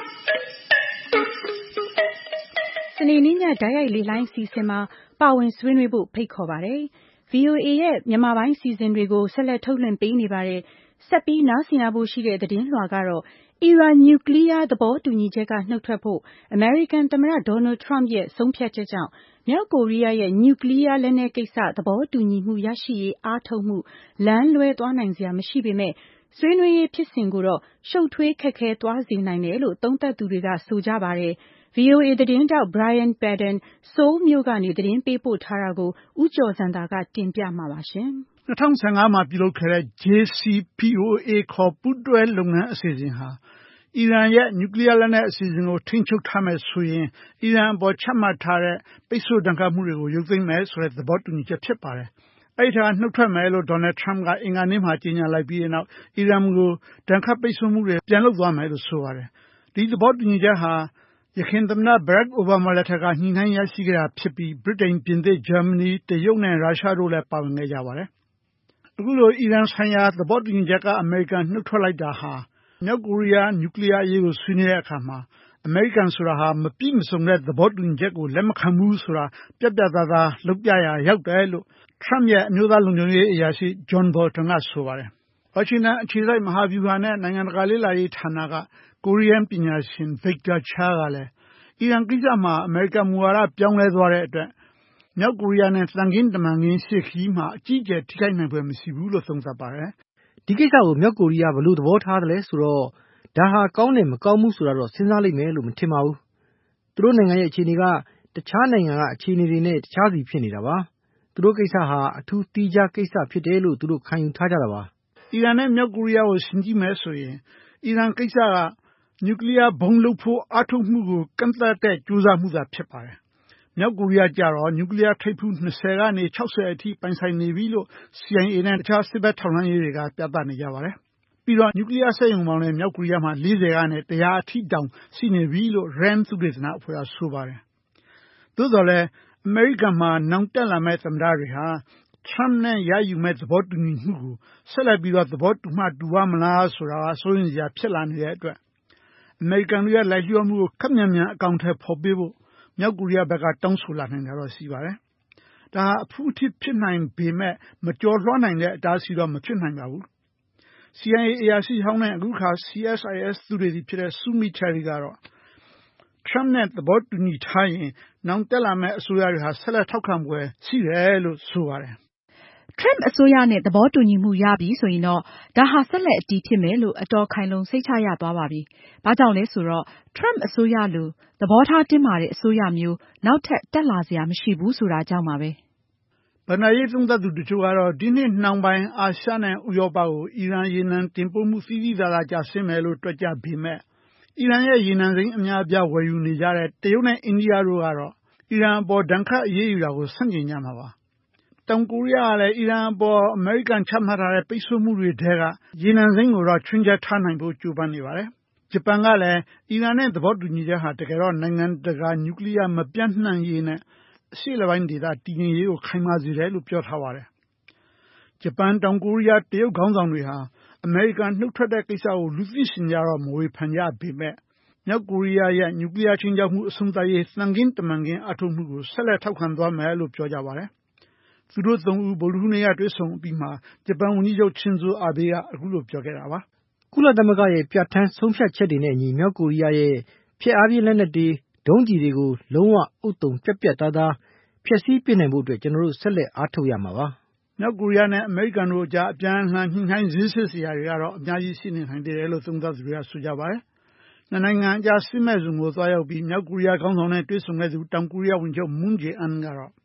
။စနေနေ့ညတိုက်ရိုက်လေ့လာအစီအစဉ်မှာပါဝင်ဆွေးနွေးဖို့ဖိတ်ခေါ်ပါတယ်။ ဗွီအိုအေရဲ့မြန်မာပိုင်းအစီအစဉ်တွေကိုဆက်လက်ထုတ်လွှင့်ပေးနေပါတယ်။ဆက်ပြီးနားဆင်ရဖို့ရှိတဲ့သတင်းလွှာကတော့အီရန်နျူကလ িয়ার သဘောတူညီချက်ကနှုတ်ထွက်ဖို့အမေရိကန်သမ္မတဒေါ်နယ်ထရမ့်ရဲ့ဆုံးဖြတ်ချက်ကြောင့်မြောက်ကိုရီးယားရဲ့နျူကလ িয়ার လက်နက်ကိစ္စသဘောတူညီမှုရရှိရေးအားထုတ်မှုလမ်းလွဲသွားနိုင်စရာမရှိပေမဲ့ဆွေးနွေးရေးဖြစ်စဉ်ကိုတော့ရှုပ်ထွေးခက်ခဲသွားစေနိုင်တယ်လို့သုံးသပ်သူတွေကဆိုကြပါတယ်။ ဗွီအိုအေသတင်းတောက် Brian Padden ဆိုးလ်မြို့ကနေသတင်းပေးပို့ထားတာကိုဦးကျော်ဇံသာကတင်ပြမှာပါရှင်။၂၀၁၅မှာပြုလုပ်ခဲ့တဲ့ ဂျေစီပီအိုအေ ခေါ်ပူးတွဲလုပ်ငန်းအစီအစဉ်ဟာအီရန်ရဲ့နျူကလ িয়ার လက်နက်အစီအစဉ်ကိုထိန်းချုပ်ထားမယ်ဆိုရင်အီရန်အပေါ်ချမှတ်ထားတဲ့ပိတ်ဆို့ဒဏ်ခတ်မှုတွေကိုရုပ်သိမ်းမယ်ဆိုတဲ့သဘောတူညီချက်ဖြစ်ပါတယ်။အဲဒီထက်နှုတ်ထွက်မယ်လို့ဒေါ်နယ်ထရမ့်ကအင်္ဂါနေ့မှာကြေညာလိုက်ပြီးတဲ့နောက်အီရန်ကိုဒဏ်ခတ်ပိတ်ဆို့မှုတွေပြန်လုပ်သွားမယ်လို့ဆိုပါတယ်။ဒီသဘောတူညီချက်ဟာယခင်သမ္မတဘရက်အိုဘားမားလက်ထက်ကညှိနှိုင်းရရှိခဲ့တာဖြစ်ပြီးဗြိတိန်၊ပြင်သစ်၊ဂျာမနီ၊တရုတ်နဲ့ရုရှားတို့လည်းပါဝင်ခဲ့ကြပါတယ်။အခုလိုအီရန်ဆိုင်ရာသဘောတူညီချက်ကအမေရိကန်နှုတ်ထွက်လိုက်တာဟာမြောက်ကိုရီးယားနျူကလ িয়ার အရေးကိုဆွေးနွေးတဲ့အခါမှာအမေရိကန်ဆိုတာဟာမပြည့်မစုံတဲ့သဘောတူညီချက်ကိုလက်မခံဘူးဆိုတာပြတ်ပြတ်သားသားလုပ်ပြရာရောက်တယ်လို့ထရမ့်ရဲ့အမျိုးသားလုံခြုံရေးအရာရှိဂျွန်ဘော်တန်ကဆိုပါတယ်။ဝါရှင်တန်အခြေစိုက်မဟာဗျူဟာနဲ့နိုင်ငံတကာလေ့လာရေးဌာနကကိုရီးယားပညာရှင် Victor Cha ကလည်းအီရန်ကိစ္စမှာအမေရိကန်မူဝါဒပြောင်းလဲသွားတဲ့အတွက်မြောက်ကိုရီးယားနဲ့သံခင်းတမန်ခင်းရှေ့ခရီးမှာအကြီးအကျယ်ထိခိုက်နိုင်ဖွယ်မရှိဘူးလို့သုံးသပ်ပါတယ်။ဒီကိစ္စကိုမြောက်ကိုရီးယားဘယ်လိုသဘောထားသလဲဆိုတော့ဒါဟာကောင်းတယ်မကောင်းဘူးဆိုတာတော့စဉ်းစားလိမ့်မယ်လို့မထင်ပါဘူး။သူတို့နိုင်ငံရဲ့အခြေအနေကတခြားနိုင်ငံကအခြေအနေတွေနဲ့တခြားစီဖြစ်နေတာပါ။သူတို့ကိစ္စဟာအထူးသီးခြားကိစ္စဖြစ်တယ်လို့သူတို့ခံယူထားကြတာပါ။အီရန်နဲ့မြောက်ကိုရီးယားကိုရှင်းကြည့်မယ်ဆိုရင်အီရန်ကိစ္စကနျူကလ িয়ার ဘုံးလုပ်ဖို့အားထုတ်မှုကိုကန့်သတ်တဲ့ကြိုးစားမှုသာဖြစ်ပါတယ်။မြောက်ကိုရီးယားကြတော့နျူကလ িয়ার ထိပ်ဖူး၂၀ကနေ၆၀အထိပိုင်ဆိုင်နေပြီလို့ စီအိုင်အေနဲ့တခြားစစ်ဘက်ထောက်လှမ်းရေးတွေကပြသနေကြပါတယ်။ပြီးတော့နျူကလ িয়ার စက်ရုံပေါင်းလည်းမြောက်ကိုရီးယားမှာ၄၀ကနေ၁၀၀အထိတောင်ရှိနေပြီလို့ RAND သုတေသနအဖွဲ့ကဆိုပါတယ်။သို့သော်လည်းအမေရိကန်မှာနောင်တက်လာမယ့်သမ္မတတွေဟာထရမ့်နဲ့ရယူမယ့်သဘောတူညီမှုကိုဆက်လက်ပြီးတော့သဘောတူမှတူပါမလားဆိုတာကစိုးရိမ်စရာဖြစ်လာနေတဲ့အတွက်အမေရိကန်တို့ရဲ့လိုက်လျောမှုကိုခပ်မြန်မြန်အကောင်အထည်ဖော်ပေးဖို့မြောက်ကိုရီးယားဘက်ကတောင်းဆိုလာနိုင်တာတော့ရှိပါတယ်။ဒါဟာအဖူးအထစ်ဖြစ်နိုင်ပေမဲ့မကျော်လွှားနိုင်တဲ့အတားအဆီးတော့မဖြစ်နိုင်ပါဘူး။ စီအိုင်အေအရာရှိဟောင်းနဲ့အခုခါ စီအက်စ်အိုင်အက်စ် သုတေသီဖြစ်တဲ့ဆူမီတယ်ရီကတော့ထရမ့်နဲ့သဘောတူညီထားရင်နောင်တက်လာမယ့်အစိုးရတွေဟာဆက်လက်ထောက်ခံဖွယ်ရှိတယ်လို့ဆိုပါတယ်။ထရမ့်အစိုးရနဲ့သဘောတူညီမှုရပြီဆိုရင်တော့ဒါဟာဆက်လက်အတည်ဖြစ်မယ်လို့အတော်ခိုင်လုံစိတ်ချရသွားပါပြီ။ဘာကြောင့်လဲဆိုတော့ထရမ့်အစိုးရလိုသဘောထားတင်းမာတဲ့အစိုးရမျိုးနောက်ထပ်တက်လာစရာမရှိဘူးဆိုတာကြောင့်ပါပဲ။ဘဏ္ဍာရေးသုံးသပ်သူတချို့ကတော့ဒီနှစ်နှောင်းပိုင်းအာရှနဲ့ဥရောပကိုအီရန်ရေနံတင်ပို့မှုသိသိသာသာကျဆင်းမယ်လို့တွက်ကြပေမဲ့အီရန်ရဲ့ရေနံစိမ်းအများအပြားဝယ်ယူနေကြတဲ့တရုတ်နဲ့အိန္ဒိယတို့ကတော့အီရန်အပေါ်ဒဏ်ခတ်အရေးယူတာကိုဆန့်ကျင်ကြမှာပါ။တောင်ကိုရီးယားကလည်းအီရန်အပေါ်အမေရိကန်ချမှတ်ထားတဲ့ပိတ်ဆို့မှုတွေထဲကရေနံစိမ်းကိုတော့ချွင်းချက်ထားနိုင်ဖို့ကြိုးပမ်းနေပါတယ်။ဂျပန်ကလည်းအီရန်နဲ့သဘောတူညီချက်ဟာတကယ်တော့နိုင်ငံတကာနျူကလ িয়ার မပြန့်နှံ့ရေးနဲ့အရှေ့အလယ်ပိုင်းဒေသတည်ငြိမ်ရေးကိုခိုင်မာစေတယ်လို့ပြောထားပါတယ်။ဂျပန်၊တောင်ကိုရီးယား၊တရုတ်ခေါင်းဆောင်တွေဟာအမေရိကန်နှုတ်ထွက်တဲ့ကိစ္စကိုလူသိရှင်ကြားတော့မဝေဖန်ကြပေမဲ့မြောက်ကိုရီးယားရဲ့နျူကလ িয়ার ခြိမ်းခြောက်မှုအဆုံးသတ်ရေးသံခင်းတမန်ခင်းအားထုတ်မှုကိုဆက်လက်ထောက်ခံသွားမယ်လို့ပြောကြပါတယ်။သူတို့သုံးဦးဗုဒ္ဓဟူးနေ့ကတွေ့ဆုံအပြီးမှာဂျပန်ဝန်ကြီးချုပ်ရှင်ဇိုအာဘေးကအခုလိုပြောခဲ့တာပါ။ကုလသမဂ္ဂရဲ့ပြဋ္ဌာန်းဆုံးဖြတ်ချက်တွေနဲ့အညီမြောက်ကိုရီးယားရဲ့ဖျက်အားပြင်းလက်နက်တွေဒုံးကျည်တွေကိုလုံးဝအုပ်တုံပြတ်ပြတ်သားသားဖျက်ဆီးပစ်နိုင်ဖို့အတွက်ကျွန်တော်တို့ဆက်လက်အားထုတ်ရမှာပါ။မြောက်ကိုရီးယားနဲ့အမေရိကန်တို့အကြားအပြန်အလှန်ညှိနှိုင်းဈေးဆစ်စရာတွေကတော့အများကြီးရှိနေနိုင်တယ်လို့သုံးသပ်သူတွေကဆိုကြပါတယ်။နှစ်နိုင်ငံအကြားစစ်မဲ့ဇုံကိုသွားရောက်ပြီးမြောက်ကိုရီးယားခေါင်းဆောင်နဲ့တွေ့ဆုံခဲ့သူတောင်ကိုရီးယားဝန်ကြီးချုပ်မွန်းဂျေအန်းကတော့ထ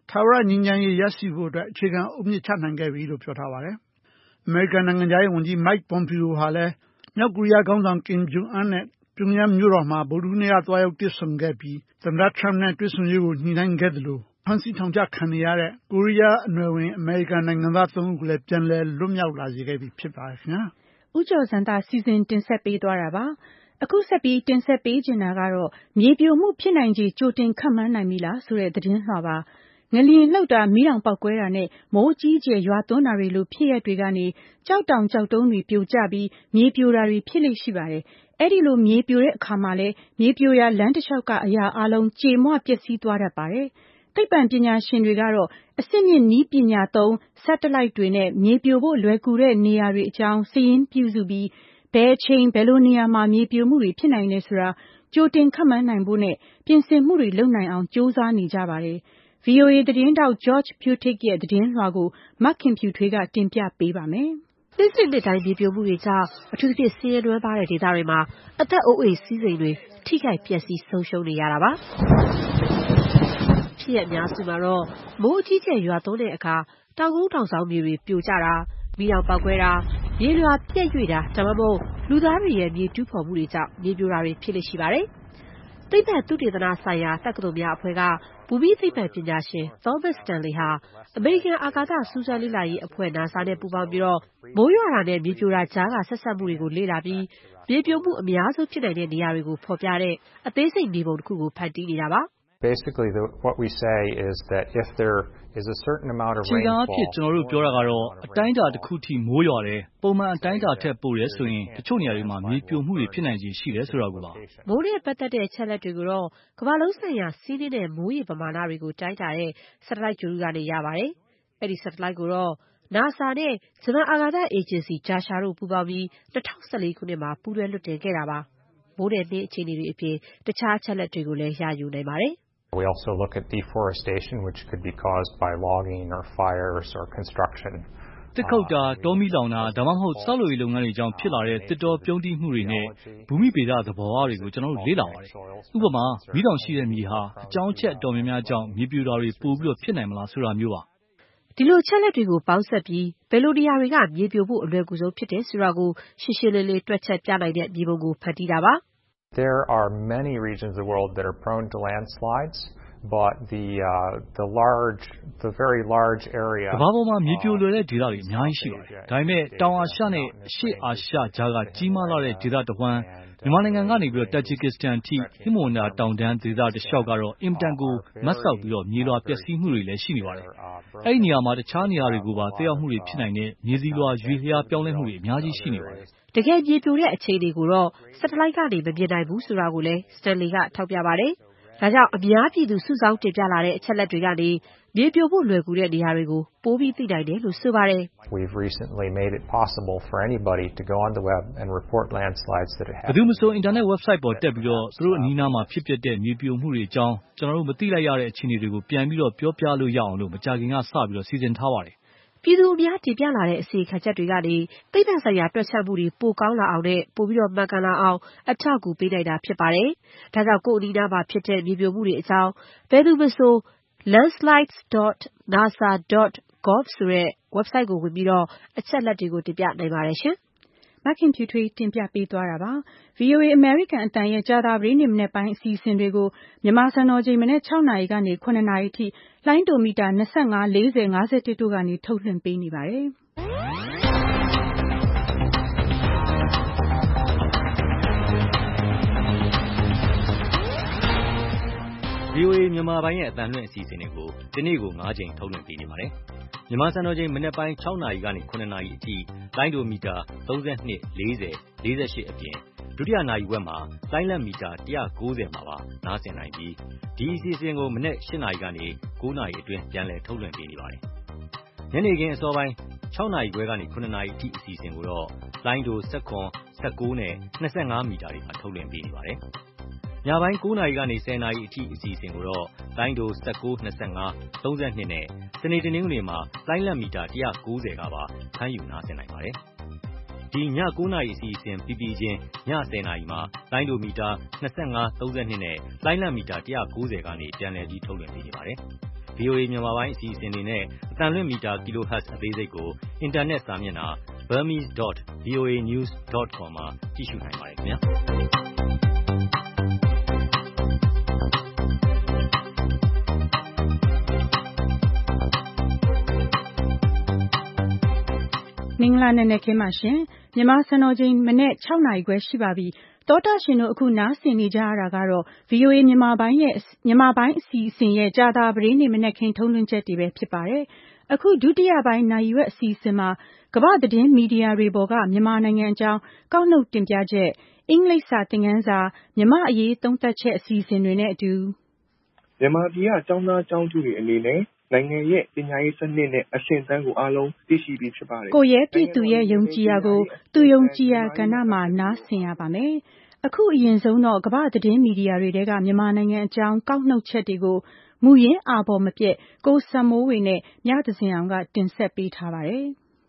ထာဝရငြိမ်းချမ်းရေးရရှိဖို့အတွက်အခြေခံအုတ်မြစ်ချနိုင်ခဲ့ပြီလို့ပြောထားပါတယ်။ အမေရိကန်နိုင်ငံခြားရေးဝန်ကြီး Mike Pompeo ဟာလည်းမြောက်ကိုရီးယားခေါင်းဆောင် Kim Jong Un နဲ့ပြုံယမ်းမြို့တော်မှာဗုဒ္ဓဟူးနေ့ကသွားရောက်တွေ့ဆုံခဲ့ပြီးသမ္မတ Trump နဲ့တွေ့ဆုံရေးကိုညှိနှိုင်းခဲ့သလိုဖမ်းဆီးထောင်ချခံနေရတဲ့ကိုရီးယားအနွယ်ဝင်အမေရိကန်နိုင်ငံသားသုံးဦးကိုလည်းပြန်လည်လွတ်မြောက်လာစေခဲ့ပြီဖြစ်ပါတယ်ခင်ဗျာ။ဦးကျော်ဇံသာစီစဉ်တင်ဆက်ပေးသွားတာပါ။အခုဆက်ပြီးတင်ဆက်ပေးချင်တာကတော့မြေပြိုမှုဖြစ်နိုင်ခြေကြိုတင်ခန့်မှန်းနိုင်ပြီလားဆိုတဲ့သတင်းလွှာပါ။ငလျင်လှုပ်တာမီးတောင်ပေါက်ကွဲတာနဲ့မိုးကြီးကျယ်ရွာသွန်းတာတွေလိုဖြစ်ရပ်တွေကနေကြောက်တောင်ကြောက်တုံးတွေပြိုကျပြီးမြေပြိုတာတွေဖြစ်လေ့ရှိပါတယ်။အဲ့ဒီလိုမြေပြိုတဲ့အခါမှာလဲမြေပြိုရာလမ်းတစ်လျှောက်ကအရာအလုံးကြေမွပျက်စီးသွားတတ်ပါတယ်။သိပ္ပံပညာရှင်တွေကတော့အစစ်မြစ်နည်းပညာသုံး satellite တွေနဲ့မြေပြိုဖို့လွယ်ကူတဲ့နေရာတွေအကြောင်းစာရင်းပြုစုပြီးဘယ်အချိန်ဘယ်လိုနေရာမှာမြေပြိုမှုတွေဖြစ်နိုင်လဲဆိုတာကြိုတင်ခန့်မှန်းနိုင်ဖို့နဲ့ပြင်ဆင်မှုတွေလုပ်နိုင်အောင်ကြိုးစားနေကြပါတယ်။ V O A သတင်းထောက် George Putic ရဲ့သတင်းလွှာကိုမခင်ဖြူထွေးကတင်ပြပေးပါမယ်။နှစ်စဉ်နှစ်တိုင်းမြေပြိုမှုတွေကြောင့်အထူးသဖြင့်ဆင်းရဲနွမ်းပါးတဲ့ဒေသတွေမှာအသက်အိုးအိမ်စီးစိမ်တွေထိခိုက်ပျက်စီးဆုံးရှုံးနေရတာပါ။ဖြစ်ရပ်အများစုမှာတော့မိုးအကြီးကျယ်ရွာသွန်းတဲ့အခါတောင်ကုန်းတောင်ဆောင်မြေတွေပြိုကျတာမီးတောင်ပေါက်ကွဲတာမြေလွှာပြက်ရွေ့တာဒါမှမဟုတ်လူသားတွေရဲ့မြေတူးဖော်မှုတွေကြောင့်မြေပြိုတာတွေဖြစ်လေ့ရှိပါတယ်။သိပ္ပံသုတေသနဆိုင်ရာတက္ကသိုလ်များအဖွဲ့ကဘူမိသိပ္ပံပညာရှင် Thomas Stanley ဟာအမေရိကန်အာကာသစူးစမ်းလေ့လာရေးအဖွဲ့ NASA နဲ့ပူးပေါင်းပြီးမိုးရွာတာနဲ့မြေပြိုတာကြားကဆက်စပ်မှုတွေကိုလေ့လာပြီးမြေပြိုမှုအများဆုံးဖြစ်နိုင်တဲ့နေရာတွေကိုဖော်ပြတဲ့အသေးစိတ်မြေပုံတစ်ခုကိုဖန်တီးနေတာပါ။ Basically, the, what we say is that if there is a certain amount of rainfall, ခြေကကျွန်တော်တို့ပြောတာကတော့အတိုင်းအတာတစ်ခုထိမိုးရွာတယ်ပုံမှန်အတိုင်းအတာထက်ပိုတယ်ဆိုရင်တချို့နေရာတွေမှာမြေပြိုမှုတွေဖြစ်နိုင်ခြေရှိတယ်ဆိုတာကိုပါမိုးနဲ့ပတ်သက်တဲ့အချက်လက်တွေကိုတော့ကမ္ဘာလုံးဆိုင်ရာစီးနှင်းတဲ့မိုးရေပမာဏတွေကိုတိုင်းတာတဲ့ satellite ဂြိုဟ်တုကနေရပါတယ်။အဲ့ဒီ satellite ကိုတော့ NASA နဲ့ဂျပန်အာကာသအေဂျင်စီ ဂျာရှာ တို့ပူးပေါင်းပြီး၂၀၁၄ခုနှစ်မှာပူးတွဲလွှတ်တင်ခဲ့တာပါ။မိုးနဲ့နှင်းအခြေအနေတွေအပြင်တခြားအချက်လက်တွေကိုလည်းရယူနိုင်ပါတယ် We also look at deforestation, which could be caused by logging or fires or construction. တစ်ခုတ်တာတောမီလောင်တာဒါမှမဟုတ်ဆောက်လုပ်ရေးလုပ်ငန်းတွေကြောင့်ဖြစ်လာတဲ့တစ်တော်ပြုံးတိမှုတွေနဲ့ဘူမိဗေဒသဘောအားတွေကိုကျွန်တော်တို့လေ့လာပါတယ်။ဥပမာမီးတောင်ရှိတဲ့မြေဟာအကြောင်းအချက်အတော်များများကြောင့်မြေပြိုတာတွေပိုပြီးတော့ဖြစ်နိုင်မလားဆိုတာမျိုးပါ။ဒီလိုချက်လက်တွေကိုပေါင်းစပ်ပြီးဘယ်လိုနေရာတွေကမြေပြိုဖို့အလွယ်ကူဆုံးဖြစ်တယ်ဆိုတာကိုရှင်းရှင်းလင်းလင်းတွက်ချက်ပြနိုင်တဲ့မြေပုံကိုဖန်တီးတာပါ။ There are many regions of the world that are prone to landslides, but the uh, the large, the very large area. ကမ္ဘာပေါ်မှာမြေပြိုလွယ်တဲ့ဒေသတွေအများကြီးရှိပါတယ်။ဒါပေမဲ့တောင်အာရှနဲ့အရှေ့အာရှကြားကကြီးမားလာတဲ့ဒေသတစ်ဝန်းမြန်မာနိုင်ငံကနေပြီးတော့တာဂျီကစ္စတန်အထိဟိမဝန္တာတောင်တန်းဒေသတစ်လျှောက်ကတော့အင်တန်ကိုမတ်ဆောက်ပြီးတော့မြေလွှာပျက်စီးမှုတွေလည်းရှိနေပါတယ်။အဲ့ဒီနေရာမှာတခြားနေရာတွေကိုပါတက်ရောက်မှုတွေဖြစ်နိုင်တဲ့မြေစီလွှာရွေလျားပြောင်းလဲမှုတွေအများကြီးရှိနေပါတယ်။တကယ်မြေပြိုတဲ့အခြေအနေကိုတော့ satellite ကနေမမြင်နိုင်ဘူးဆိုတာကိုလည်း Stanley ကထောက်ပြပါတယ်။ဒါကြောင့်အများပြည်သူစုဆောင်းတင်ပြလာတဲ့အချက်လက်တွေကနေမြေပြိုဖို့လွယ်ကူတဲ့နေရာတွေကိုပိုပြီးသိနိုင်တယ်လို့ဆိုပါတယ်။ We've recently made it possible for anybody to go on the web and report landslides that have. ဘယ်သူမှဆို internet website ပေါ်တက်ပြီးတော့သူတို့အနီးနားမှာဖြစ်ပျက်တဲ့မြေပြိုမှုတွေအကြောင်းကျွန်တော်တို့မသိလိုက်ရတဲ့အခြေအနေတွေကိုပြန်ပြီးတော့ပြောပြလို့ရအောင်လို့မကြာခင်ကစပြီးတော့စီစဉ်ထားပါတယ်။ပြည်သူအများတင်ပြလာတဲ့အစီအခံချက်တွေကနေသိပ္ပံဆိုင်ရာတွက်ချက်မှုတွေပိုကောင်းလာအောင်နဲ့ပိုပြီးတော့မှန်ကန်လာအောင်အထောက်အကူပေးနိုင်တာဖြစ်ပါတယ်။ဒါကြောင့်ကိုယ့်အနီးနားမှာဖြစ်တဲ့မြေပြိုမှုတွေအကြောင်းဘယ်သူမဆို landslides dot nasa dot gov ဆိုတဲ့ website ကိုဝင်ပြီးတော့အချက်လက်တွေကိုတင်ပြနိုင်ပါတယ်ရှင်။မခင်ဖြူထွေးတင်ပြပေးသွားတာပါ။ V O A အမေရိကန်အသံရဲ့ကြာသပတေးနေ့မနက်ပိုင်းအစီအစဉ်တွေကိုမြန်မာစံတော်ချိန်မနက်၆နာရီကနေ၇နာရီထိလိုင်းဒိုမီတာ၂၅ ၄၀ ၅၁တို့ကနေထုတ်လွှင့်ပေးနေပါတယ်။ V O A မြန်မာပိုင်းရဲ့အသံလွှင့်အစီအစဉ်တွေကိုဒီနေ့ကို၅ချိန်ထုတ်လွှင့်ပေးနေပါတယ်။မြန်မာစံတော်ချိန်မနက်ပိုင်း၆နာရီကနေ၇နာရီအထိလိုင်းဒိုမီတာ၃၂ ၄၀ ၄၈အပြင်ဒုတိယနာရီဝက်မှာလိုင်းလက်မီတာ၁၉၀မှာပါနားဆင်နိုင်ပြီးဒီအစီအစဉ်ကိုမနက်၈နာရီကနေ၉နာရီအတွင်းပြန်လည်ထုတ်လွှင့်ပေးနေပါတယ်။ညနေခင်းအစောပိုင်း၆နာရီခွဲကနေ၇နာရီအထိအစီအစဉ်ကိုတော့လိုင်းဒို၁၇ ၁၉နဲ့၂၅မီတာတွေမှာထုတ်လွှင့်ပေးနေပါတယ်။ညပိုင်း၉နာရီကနေ၁၀နာရီအထိအစီအစဉ်ကိုတော့လိုင်းဒို၁၉ ၂၅ ၃၂နဲ့စနေတနင်္ဂနွေမှာလိုင်းလက်မီတာ၁၉၀ကပါဖမ်းယူနားဆင်နိုင်ပါတယ်။ဒီည၉နာရီအစီအစဉ်ပြီးပြီးချင်းည၁၀နာရီမှာလိုင်းဒိုမီတာ၂၅ ၃၂နဲ့လိုင်းလက်မီတာ၁၉၀ကနေပြန်လည်ပြီးထုတ်လွှင့်ပေးနေပါတယ်။ဗွီအိုအေ မြန်မာပိုင်းအစီအစဉ်တွေနဲ့အသံလွှင့်မီတာ kilohertz အသေးစိတ်ကိုအင်တာနက်စာမျက်နှာ burmese dot voa news dot com မှာကြည့်ရှုနိုင်ပါတယ်ခင်ဗျာမင်္ဂလာနံနက်ခင်းပါရှင်မြန်မာစံတော်ချိန်မနေ့၆နာရီခွဲရှိပါပြီတောတာရှင်တို့အခုနားဆင်နေကြရတာကတော့ ဗွီအိုအေ မြန်မာပိုင်းရဲ့မြန်မာပိုင်းအစီအစဉ်ရဲ့ကြာတာပတေးနေ့မနက်ခင်းထုတ်လွှင့်ချက်တွေပဲဖြစ်ပါတယ်အခုဒုတိယပိုင်းနာရီဝက်အစီအစဉ်မှာကမ္ဘာသတင်းမီဒီယာတွေပေါ်ကမြန်မာနိုင်ငံအကြောင်းကောက်နှုတ်တင်ပြချက်အင်္ဂလိပ်စာသင်ခန်းစာမြန်မာအရေးသုံးသပ်ချက်အစီအစဉ်တွေနဲ့အတူမြန်မာပြည်ကကျောင်းသားကျောင်းသူတွေအနေနဲ့နိုင်ငံရဲ့ပညာရေးစနစ်နဲ့အဆင့်တန်းကိုအားလုံးသိရှိပြီးဖြစ်ပါတယ်ကိုရဲပြည်သူရဲ့ယုံကြည်ရာကိုသူယုံကြည်ရာကဏ္ဍမှာနားဆင်ရပါမယ်အခုအရင်ဆုံးတော့ကမ္ဘာသတင်းမီဒီယာတွေတဲကမြန်မာနိုင်ငံအကြောင်းကောက်နှုတ်ချက်တွေကိုမူရင်းအာဘော်မပြတ်ကိုစံမိုးဝေနဲ့မြသဇင်အောင်ကတင်ဆက်ပေးထားပါတယ်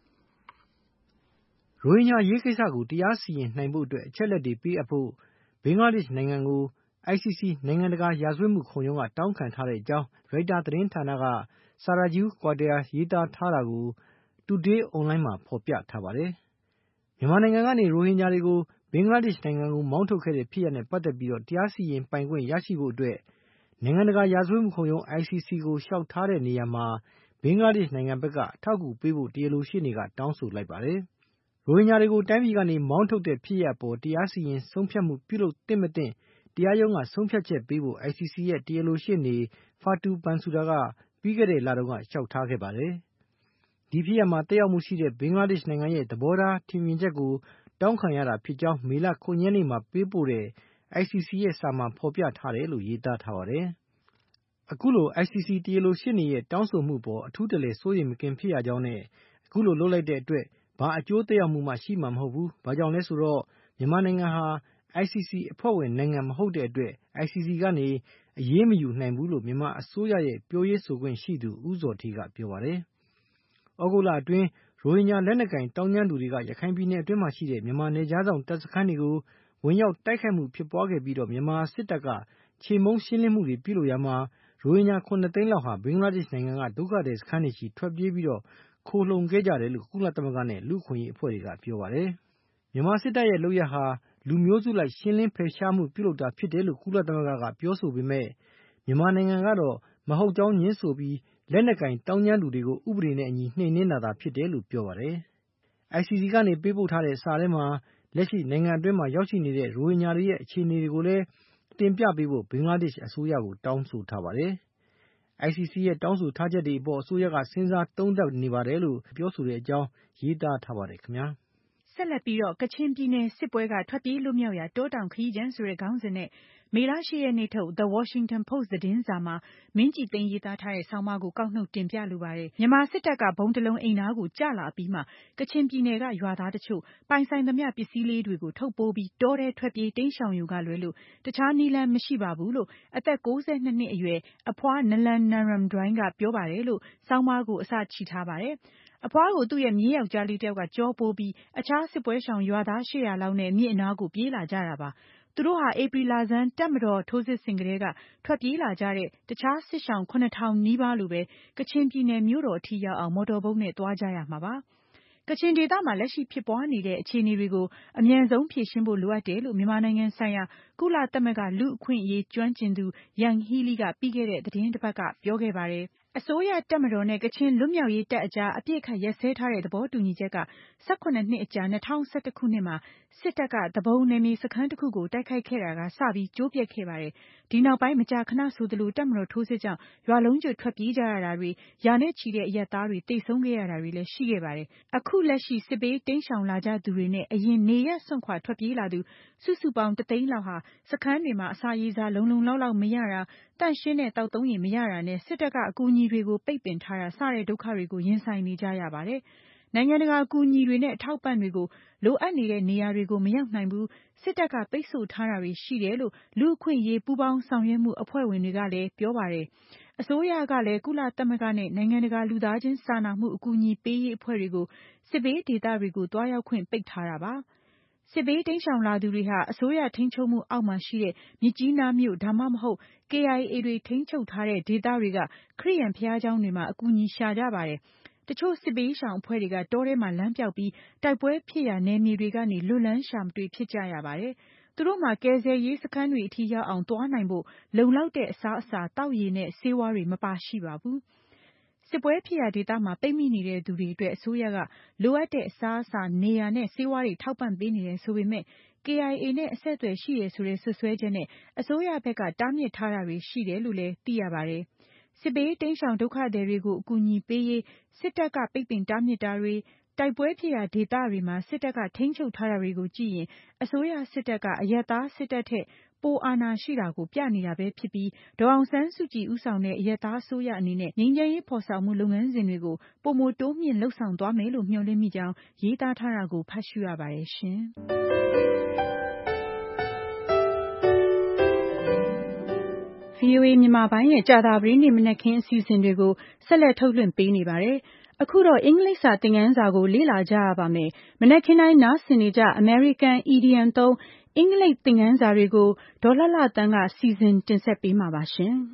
ရိုဟင်ဂျာရေးကိစ္စကိုတရားစီရင်နိုင်ဖို့အတွက်အချက်လက်တွေပေးအပ်ဖို့ဘင်္ဂလားဒေ့ရှ်နိုင်ငံကို I C C နိုင်ငံတကာရာဇဝတ်မှုခုံရုံးကတောင်းခံထားတဲ့အကြောင်းရိုက်တာသတင်းဌာနကစာရာဂျူးကွာတရာရေးသားထားတာကို Today Online မှာဖော်ပြထားပါတယ်။မြန်မာနိုင်ငံကနေရိုဟင်ဂျာတွေကိုဘင်္ဂလားဒေ့ရှ်နိုင်ငံကိုမောင်းထုတ်ခဲ့တဲ့ဖြစ်ရပ်နဲ့ပတ်သက်ပြီးတော့တရားစီရင်ပိုင်ခွင့်ရရှိဖို့အတွက်နိုင်ငံတကာရာဇဝတ်မှုခုံရုံး I C C ကိုလျှောက်ထားတဲ့နေရာမှာဘင်္ဂလားဒေ့ရှ်နိုင်ငံဘက်ကအထောက်အကူပေးဖို့တရားလိုရှေ့နေကတောင်းဆိုလိုက်ပါတယ်။ရိုဟင်ဂျာတွေကိုတိုင်းပြည်ကနေမောင်းထုတ်တဲ့ဖြစ်ရပ်အပေါ်တရားစီရင်ဆုံးဖြတ်မှုပြုလုပ်သင့်မသင့်တရားရုံးကဆုံးဖြတ်ချက်ပေးဖို့ I C C ရဲ့တရားလိုရှေ့နေ Fatou Bensouda ကပြီးခဲ့တဲ့လတုန်းကလျှောက်ထားခဲ့ပါတယ်။ဒီဖြစ်ရပ်မှာတက်ရောက်မှုရှိတဲ့ဘင်္ဂလားဒေ့ရှ်နိုင်ငံရဲ့သဘောထားထင်မြင်ချက်ကိုတောင်းခံရတာဖြစ်ကြောင်းမေလခုနှစ်ရက်နေ့မှာပေးပို့တဲ့ I C C ရဲ့စာမှာဖော်ပြထားတယ်လို့ရေးသားထားပါတယ်။အခုလို I C C တရားလိုရှေ့နေရဲ့တောင်းဆိုမှုပေါ်အထူးတလဲစိုးရိမ်မကင်းဖြစ်ရကြောင်းနဲ့အခုလိုလုပ်လိုက်တဲ့အတွက်ဘာအကျိုးသက်ရောက်မှုမှရှိမှာမဟုတ်ဘူး။ဘာကြောင့်လဲဆိုတော့မြန်မာနိုင်ငံဟာ I C C အဖွဲ့ဝင်နိုင်ငံမဟုတ်တဲ့အတွက် I C C ကနေအရေးမယူနိုင်ဘူးလို့မြန်မာအစိုးရရဲ့ပြောရေးဆိုခွင့်ရှိသူဦးဇော်ဌေးကပြောပါတယ်။ဩဂုတ်လအတွင်းရိုဟင်ဂျာလက်နက်ကိုင်တောင်းကျမ်းသူတွေကရခိုင်ပြည်နယ်အတွင်းမှာရှိတဲ့မြန်မာနယ်ခြားဆောင်တပ်စခန်းတွေကိုဝင်ရောက်တိုက်ခိုက်မှုဖြစ်ပွားခဲ့ပြီးတော့မြန်မာစစ်တပ်ကခြေမုံရှင်းလင်းမှုတွေပြုလုပ်ရမှာရိုဟင်ဂျာခုနှစ်သိန်းလောက်ဟာဘင်္ဂလားဒေ့ရှ်နိုင်ငံကဒုက္ခသည်စခန်းတွေရှိထွက်ပြေးပြီးတော့ခိုလှုံခဲ့ကြတယ်လို့ကုလသမဂ္ဂနဲ့လူ့အခွင့်အရေးအဖွဲ့တွေကပြောပါတယ်။မြန်မာစစ်တပ်ရဲ့လုပ်ရပ်ဟာလူမျိုးစုလိုက်ရှင်းလင်းဖယ်ရှားမှုပြုလုပ်တာဖြစ်တယ်လို့ကုလသမဂ္ဂကပြောဆိုပေမဲ့မြန်မာနိုင်ငံကတော့မဟုတ်ကြောင်းညင်းဆိုပြီးလက်နက်ကင်တောင်းကျမ်းသူတွေကိုဥပဒေနဲ့အညီနှိမ်နင်းတာသာဖြစ်တယ်လို့ပြောပါတယ်။ I C C ကနေပေးပို့ထားတဲ့စာထဲမှာလက်ရှိနိုင်ငံအတွင်းမှာရောက်ရှိနေတဲ့ရိုဟင်ဂျာတွေရဲ့အခြေအနေတွေကိုလည်းတင်ပြပေးဖို့ဘင်္ဂလားဒေ့ရှ်အစိုးရကိုတောင်းဆိုထားပါတယ်။ I C C ရဲ့တောင်းဆိုထားချက်တွေအပေါ်အစိုးရကစဉ်းစားသုံးသပ်နေပါတယ်လို့ပြောဆိုတဲ့အကြောင်းရေးသားထားပါတယ်ခင်ဗျာ။ဆက်လက်ပြီးတော့ကချင်ပြည်နယ်စစ်ပွဲကထွက်ပြေးလွတ်မြောက်ရာတောတောင်ခရီးချမ်းဆိုတဲ့ခေါင်းစဉ်နဲ့မေလ၈ရက်နေ့ထုတ် The Washington Post သတင်းစာမှာမင်းကြည်သိန်းရေးသားထားတဲ့ဆောင်းပါးကိုကောက်နှုတ်တင်ပြလိုပါတယ်။မြန်မာစစ်တပ်ကဘုံတလုံးအိမ်သားကိုကျလာပြီးမှကချင်ပြည်နယ်ကရွာသားတချို့ပိုင်ဆိုင်သမျှပစ္စည်းလေးတွေကိုထုတ်ပိုးပြီးတောထဲထွက်ပြေးတိမ်းရှောင်ယူကလွယ်လို့တခြားနည်းလမ်းမရှိပါဘူးလို့အသက်၉၂နှစ်အရွယ်အဖွားနလန်နရမ်ဒရိုင်းကပြောပါတယ်လို့ဆောင်းပါးကိုအစချီထားပါတယ်။အဖွားကိုသူ့ရဲ့မြေးယောက်ျားလေးတယောက်ကကြောပိုးပြီးအခြားစစ်ပွဲရှောင်ရွာသား၈၀၀လောက်နဲ့မြစ်အနားကိုပြေးလာကြတာပါ။သူတို့ဟာဧပြီလဆန်းတပ်မတော်ထိုးစစ်ဆင်ကလေးကထွက်ပြေးလာကြတဲ့တခြားစစ်ရှောင်ခုနှစ်ထောင်နီးပါးလိုပဲကချင်ပြည်နယ်မြို့တော်အထိရောက်အောင်မော်တော်ဘုတ်နဲ့သွားကြရမှာပါ။ကချင်ဒေသမှာလက်ရှိဖြစ်ပွားနေတဲ့အခြေအနေတွေကိုအမြန်ဆုံးဖြေရှင်းဖို့လိုအပ်တယ်လို့မြန်မာနိုင်ငံဆိုင်ရာကုလသမဂ္ဂလူ့အခွင့်အရေးကျွမ်းကျင်သူယန်ဟီးလီကပြီးခဲ့တဲ့သတင်းတစ်ပတ်ကပြောခဲ့ပါတယ်။အစိုးရတပ်မတော်နဲ့ကချင်လွတ်မြောက်ရေးတပ်အကြားအပြစ်ခတ်ရက်စဲထားတဲ့သဘောတူညီချက်က၁၇နှစ်အကြာ၂၀၁၁ခုနှစ်မှာစစ်တပ်ကသဘုံနယ်မြေစခန်းတစ်ခုကိုတိုက်ခိုက်ခဲ့တာကစပြီးကျိုးပျက်ခဲ့ပါတယ်။ဒီနောက်ပိုင်းမကြာခဏဆိုသလိုတပ်မတော်ထိုးစစ်ကြောင့်ရွာလုံးကျွတ်ထွက်ပြေးကြရတာတွေရာနဲ့ချီတဲ့အရပ်သားတွေတိတ်ဆုံးခဲ့ရတာတွေလည်းရှိခဲ့ပါတယ်။အခုလက်ရှိစစ်ဘေးတိမ်းရှောင်လာကြသူတွေနဲ့အရင်နေရပ်စွန့်ခွာထွက်ပြေးလာသူစုစုပေါင်းတသိန်းလောက်ဟာစခန်းတွေမှာအစာရေစာလုံလုံလောက်လောက်မရတာတန့်ရှင်းတဲ့တောက်သုံးရေမရတာနဲ့စစ်တပ်ကအကူအညီတွေကိုပိတ်ပင်ထားတာစတဲ့ဒုက္ခတွေကိုရင်ဆိုင်နေကြရပါတယ်။နိုင်ငံတကာအကူအညီတွေနဲ့အထောက်ပံ့တွေကိုလိုအပ်နေတဲ့နေရာတွေကိုမရောက်နိုင်ဘူးစစ်တပ်ကပိတ်ဆို့ထားတာတွေရှိတယ်လို့လူ့အခွင့်အရေးပူးပေါင်းဆောင်ရွက်မှုအဖွဲ့ဝင်တွေကလည်းပြောပါတယ်။အစိုးရကလည်းကုလသမဂ္ဂနဲ့နိုင်ငံတကာလူသားချင်းစာနာမှုအကူအညီပေးရေးအဖွဲ့တွေကိုစစ်ဘေးဒေသတွေကိုတွားရောက်ခွင့်ပိတ်ထားတာပါ။စစ်ဘေးတိမ်းရှောင်လာသူတွေဟာအစိုးရထိန်းချုပ်မှုအောက်မှာရှိတဲ့မြစ်ကြီးနားမြို့ဒါမှမဟုတ် K I A တွေထိန်းချုပ်ထားတဲ့ဒေသတွေကခရစ်ယာန်ဘုရားကျောင်းတွေမှာအကူအညီရှာကြပါတယ်။တချို့စစ်ဘေးရှောင်အဖွဲ့တွေကတောထဲမှာလမ်းပြောက်ပြီးတိုက်ပွဲဖြစ်ရာနယ်မြေတွေကနေလွတ်လန်းရှာမတွေ့ဖြစ်ကြရပါတယ်။သူတို့မှာကယ်ဆယ်ရေးစခန်းတွေအထိရောက်အောင်သွားနိုင်ဖို့လုံလောက်တဲ့အစားအစာတောက်ရည်နဲ့ဆေးဝါးတွေမပါရှိပါဘူး။စစ်ပွဲဖြစ်ရာဒေသမှာပိတ်မိနေတဲ့သူတွေအတွက်အစိုးရကလိုအပ်တဲ့အစားအစာနေရာနဲ့ဆေးဝါးတွေထောက်ပံ့ပေးနေတယ်ဆိုပေမဲ့ K I A နဲ့အဆက်အသွယ်ရှိတယ်ဆိုတဲ့စွပ်စွဲချက်နဲ့အစိုးရဘက်ကတားမြစ်ထားတာတွေရှိတယ်လို့လည်းသိရပါတယ်။စစ်ဘေးတိမ်းရှောင်ဒုက္ခသည်တွေကိုအကူအညီပေးရေးစစ်တပ်ကပိတ်ပင်တားမြစ်တာတွေတိုက်ပွဲဖြစ်ရာဒေသတွေမှာစစ်တပ်ကထိန်းချုပ်ထားတာတွေကိုကြည့်ရင်အစိုးရစစ်တပ်ကအရပ်သားစစ်တပ်ထက်ပိုအာဏာရှိတာကိုပြနေတာပဲဖြစ်ပြီးဒေါ်အောင်ဆန်းစုကြည်ဦးဆောင်တဲ့အရပ်သားအစိုးရအနေနဲ့ငြိမ်းချမ်းရေးဖော်ဆောင်မှုလုပ်ငန်းစဉ်တွေကိုပိုမိုတိုးမြင့်လှုပ်ဆောင်သွားမယ်လို့မျှော်လင့်မိကြောင်းရေးသားထားတာကိုဖတ်ရှုရပါတယ်ရှင်။ဗွီအိုအေ မြန်မာပိုင်းရဲ့ကြာသပတေးနေ့မနက်ခင်းအစီအစဉ်တွေကိုဆက်လက်ထုတ်လွှင့်ပေးနေပါတယ်။အခုတော့အင်္ဂလိပ်စာသင်ခန်းစာကိုလေ့လာကြရပါမယ်။မနက်ခင်းတိုင်းနားဆင်နေကြ American Idiom သုံးအင်္ဂလိပ်သင်ခန်းစာတွေကိုဒေါ်လှလှသန်းကစီစဉ်တင်ဆက်ပေးမှာပါရှင်။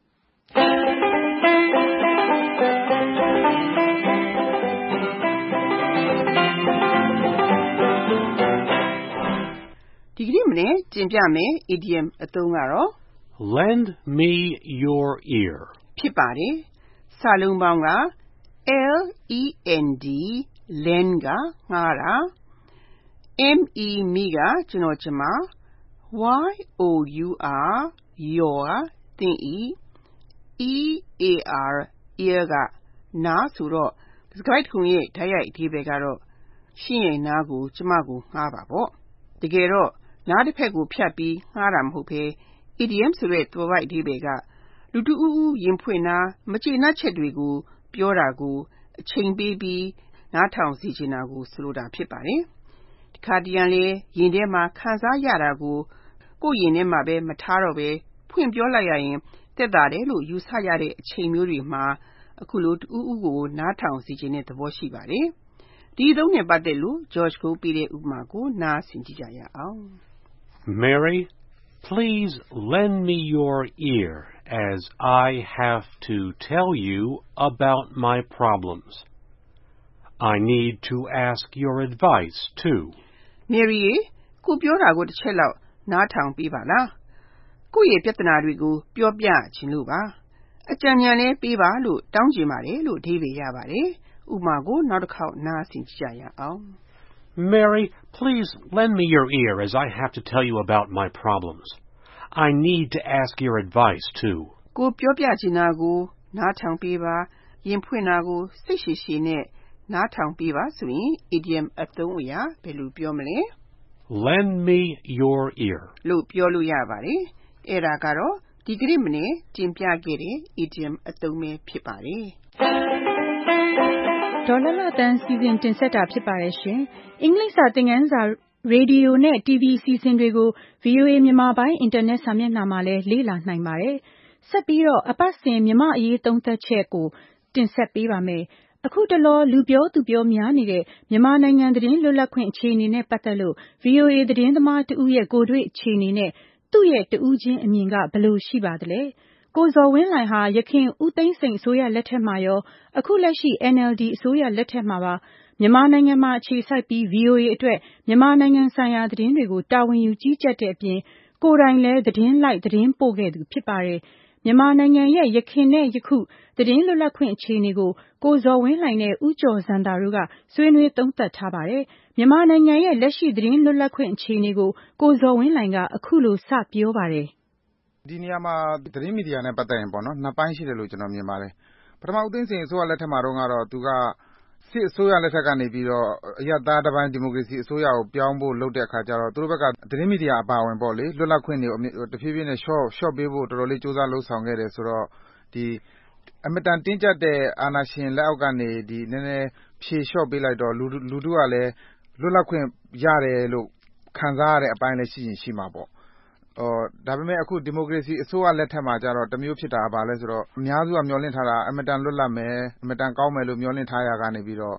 ဒီကနေ့မနေ့တင်ပြမယ် idiom အသုံးကတော့ Lend me your ear ဖြစ်ပါတယ်။စာလုံးပေါင်းက L E N D lend ကငှားတာ M E me ကကျွန်တော်ကျမ Y O U R your သင်ဤ E A R ear ကနားဆိုတော့စကားတစ်ခုရဲ့တိုက်ရိုက်အဓိပ္ပာယ်ကတော့ရှင်းရဲ့နားကိုကျမကိုငှားပါပေါ့တကယ်တော့နားတစ်ဖက်ကိုဖြတ်ပြီးငှားတာမဟုတ်ဘဲidiom ဆိုတဲ့သွယ်ဝိုက်အဓိပ္ပာယ်ကလူတဦးဦးရင်ဖွင့်တာမကျေနပ်ချက်တွေကိုပြောတာကိုအချိန်ပေးပြီးနားထောင်စီချင်တာကိုဆိုလိုတာဖြစ်ပါတယ်။ဒီခါတရံလေရင်ထဲမှာခံစားရတာကိုကိုယ်ရင်ထဲမှာပဲမထားတော့ပဲဖွင့်ပြောလိုက်ရရင်တက်တာတယ်လို့ယူဆရတဲ့အချိန်မျိုးတွေမှာအခုလိုတူဦးဦးကိုနားထောင်စီချင်တဲ့သဘောရှိပါတယ်။ဒီသုံးနဲ့ပတ်သက်လို့ George ကိုပြတဲ့ဥပမာကိုနားဆင်ကြည့်ကြရအောင်။ Mary, please lend me your ear as I have to tell you about my problems. I need to ask your advice too. Mary ကိုပြောတာကိုတစ်ချက်လောက်နားထောင်ပေးပါလား။ကိုယ့်ရဲ့ပြဿနာတွေကိုပြောပြချင်လို့ပါ။အကြံဉာဏ်လည်းပေးပါလို့တောင်းချင်ပါတယ်လို့အဓိပ္ပာယ်ရပါတယ်။ဥပမာကိုနောက်တစ်ခေါက်နားဆင်ကြည့်ကြရအောင်။ Mary, please lend me your ear as I have to tell you about my problems. I need to ask your advice too. ကိုပြောပြချင်တာကိုနားထောင်ပေးပါရင်ဖွင့်တာကိုစိတ်ရှိရှိနဲ့နားထောင်ပေးပါဆိုရင် idiom အသုံးအရာဘယ်လိုပြောမလဲ Lend me your ear လို့ပြောလို့ရပါတယ်အဲ့ဒါကတော့ဒီကနေ့မနေ့တင်ပြခဲ့တဲ့ idiom အသုံးပဲဖြစ်ပါတယ်ဒေါ်လှလှသန်းစီစဉ်တင်ဆက်တာဖြစ်ပါတယ်ရှင်။အင်္ဂလိပ်စာသင်ခန်းစာရေဒီယိုနဲ့ တီဗီ အစီအစဉ်တွေကို ဗွီအိုအေမြန်မာပိုင်းအင်တာနက်စာမျက်နှာမှာလည်းလေ့လာနိုင်ပါတယ်။ဆက်ပြီးတော့အပတ်စဉ်မြန်မာအရေးသုံးသပ်ချက်ကိုတင်ဆက်ပေးပါမယ်။အခုတလောလူပြောသူပြောများနေတဲ့မြန်မာနိုင်ငံသတင်းလွတ်လပ်ခွင့်အခြေအနေနဲ့ပတ်သက်လို့ ဗွီအိုအေသတင်းသမားတဦးရဲ့ကိုယ်တွေ့အခြေအနေနဲ့သူ့ရဲ့တဦးချင်းအမြင်ကဘယ်လိုရှိပါသလဲ။ကိုဇော်ဝင်းလှိုင်ဟာယခင်ဦးသိန်းစိန်အစိုးရလက်ထက်မှာရောအခုလက်ရှိ N L D အစိုးရလက်ထက်မှာပါမြန်မာနိုင်ငံမှာအခြေစိုက်ပြီး ဗွီအိုအေအတွက်မြန်မာနိုင်ငံဆိုင်ရာသတင်းတွေကိုတာဝန်ယူကြီးကြပ်တဲ့အပြင်ကိုယ်တိုင်လည်းသတင်းလိုက်သတင်းပို့ခဲ့သူဖြစ်ပါတယ်။မြန်မာနိုင်ငံရဲ့ယခင်နဲ့ယခုသတင်းလွတ်လပ်ခွင့်အခြေအနေကိုကိုဇော်ဝင်းလှိုင်နဲ့ဦးကျော်ဇံသာတို့ကဆွေးနွေးသုံးသပ်ထားပါတယ်။မြန်မာနိုင်ငံရဲ့လက်ရှိသတင်းလွတ်လပ်ခွင့်အခြေအနေကိုကိုဇော်ဝင်းလှိုင်ကအခုလိုစပြောပါတယ်။ဒီနေရာမှာသတင်းမီဒီယာနဲ့ပတ်သက်ရင်ပေါ့နော်နှစ်ပိုင်းရှိတယ်လို့ကျွန်တော်မြင်ပါတယ်။ပထမဦးသိန်းစိန်အစိုးရလက်ထက်မှာတော့ကတော့သူကစစ်အစိုးရလက်ထက်ကနေပြီးတော့အရပ်သားတစ်ပိုင်းဒီမိုကရေစီအစိုးရကိုပြောင်းဖို့လုပ်တဲ့အခါကျတော့သူတို့ဘက်ကသတင်းမီဒီယာအပါအဝင်ပေါ့လေလွတ်လပ်ခွင့်တွေတဖြည်းဖြည်းနဲ့ short short ပေးဖို့တော်တော်လေးစူးစမ်းလှုပ်ဆောင်ခဲ့တယ်ဆိုတော့ဒီအမတန်တင်းကျပ်တဲ့အာဏာရှင်လက်အောက်ကနေဒီနည်းနည်းဖြေလျှော့ပေးလိုက်တော့လူလူတို့ကလည်းလွတ်လပ်ခွင့်ရတယ်လို့ခံစားရတဲ့အပိုင်းလည်းရှိရင်ရှိမှာပေါ့အော်ဒါပေမဲ့အခုဒီမိုကရေစီအစိုးရလက်ထက်မှာကျတော့တမျိုးဖြစ်တာပါလဲဆိုတော့အများစုကမျှော်လင့်ထားတာအမတန်လွတ်လပ်မယ်အမတန်ကောင်းမယ်လို့မျှော်လင့်ထားရကနေပြီးတော့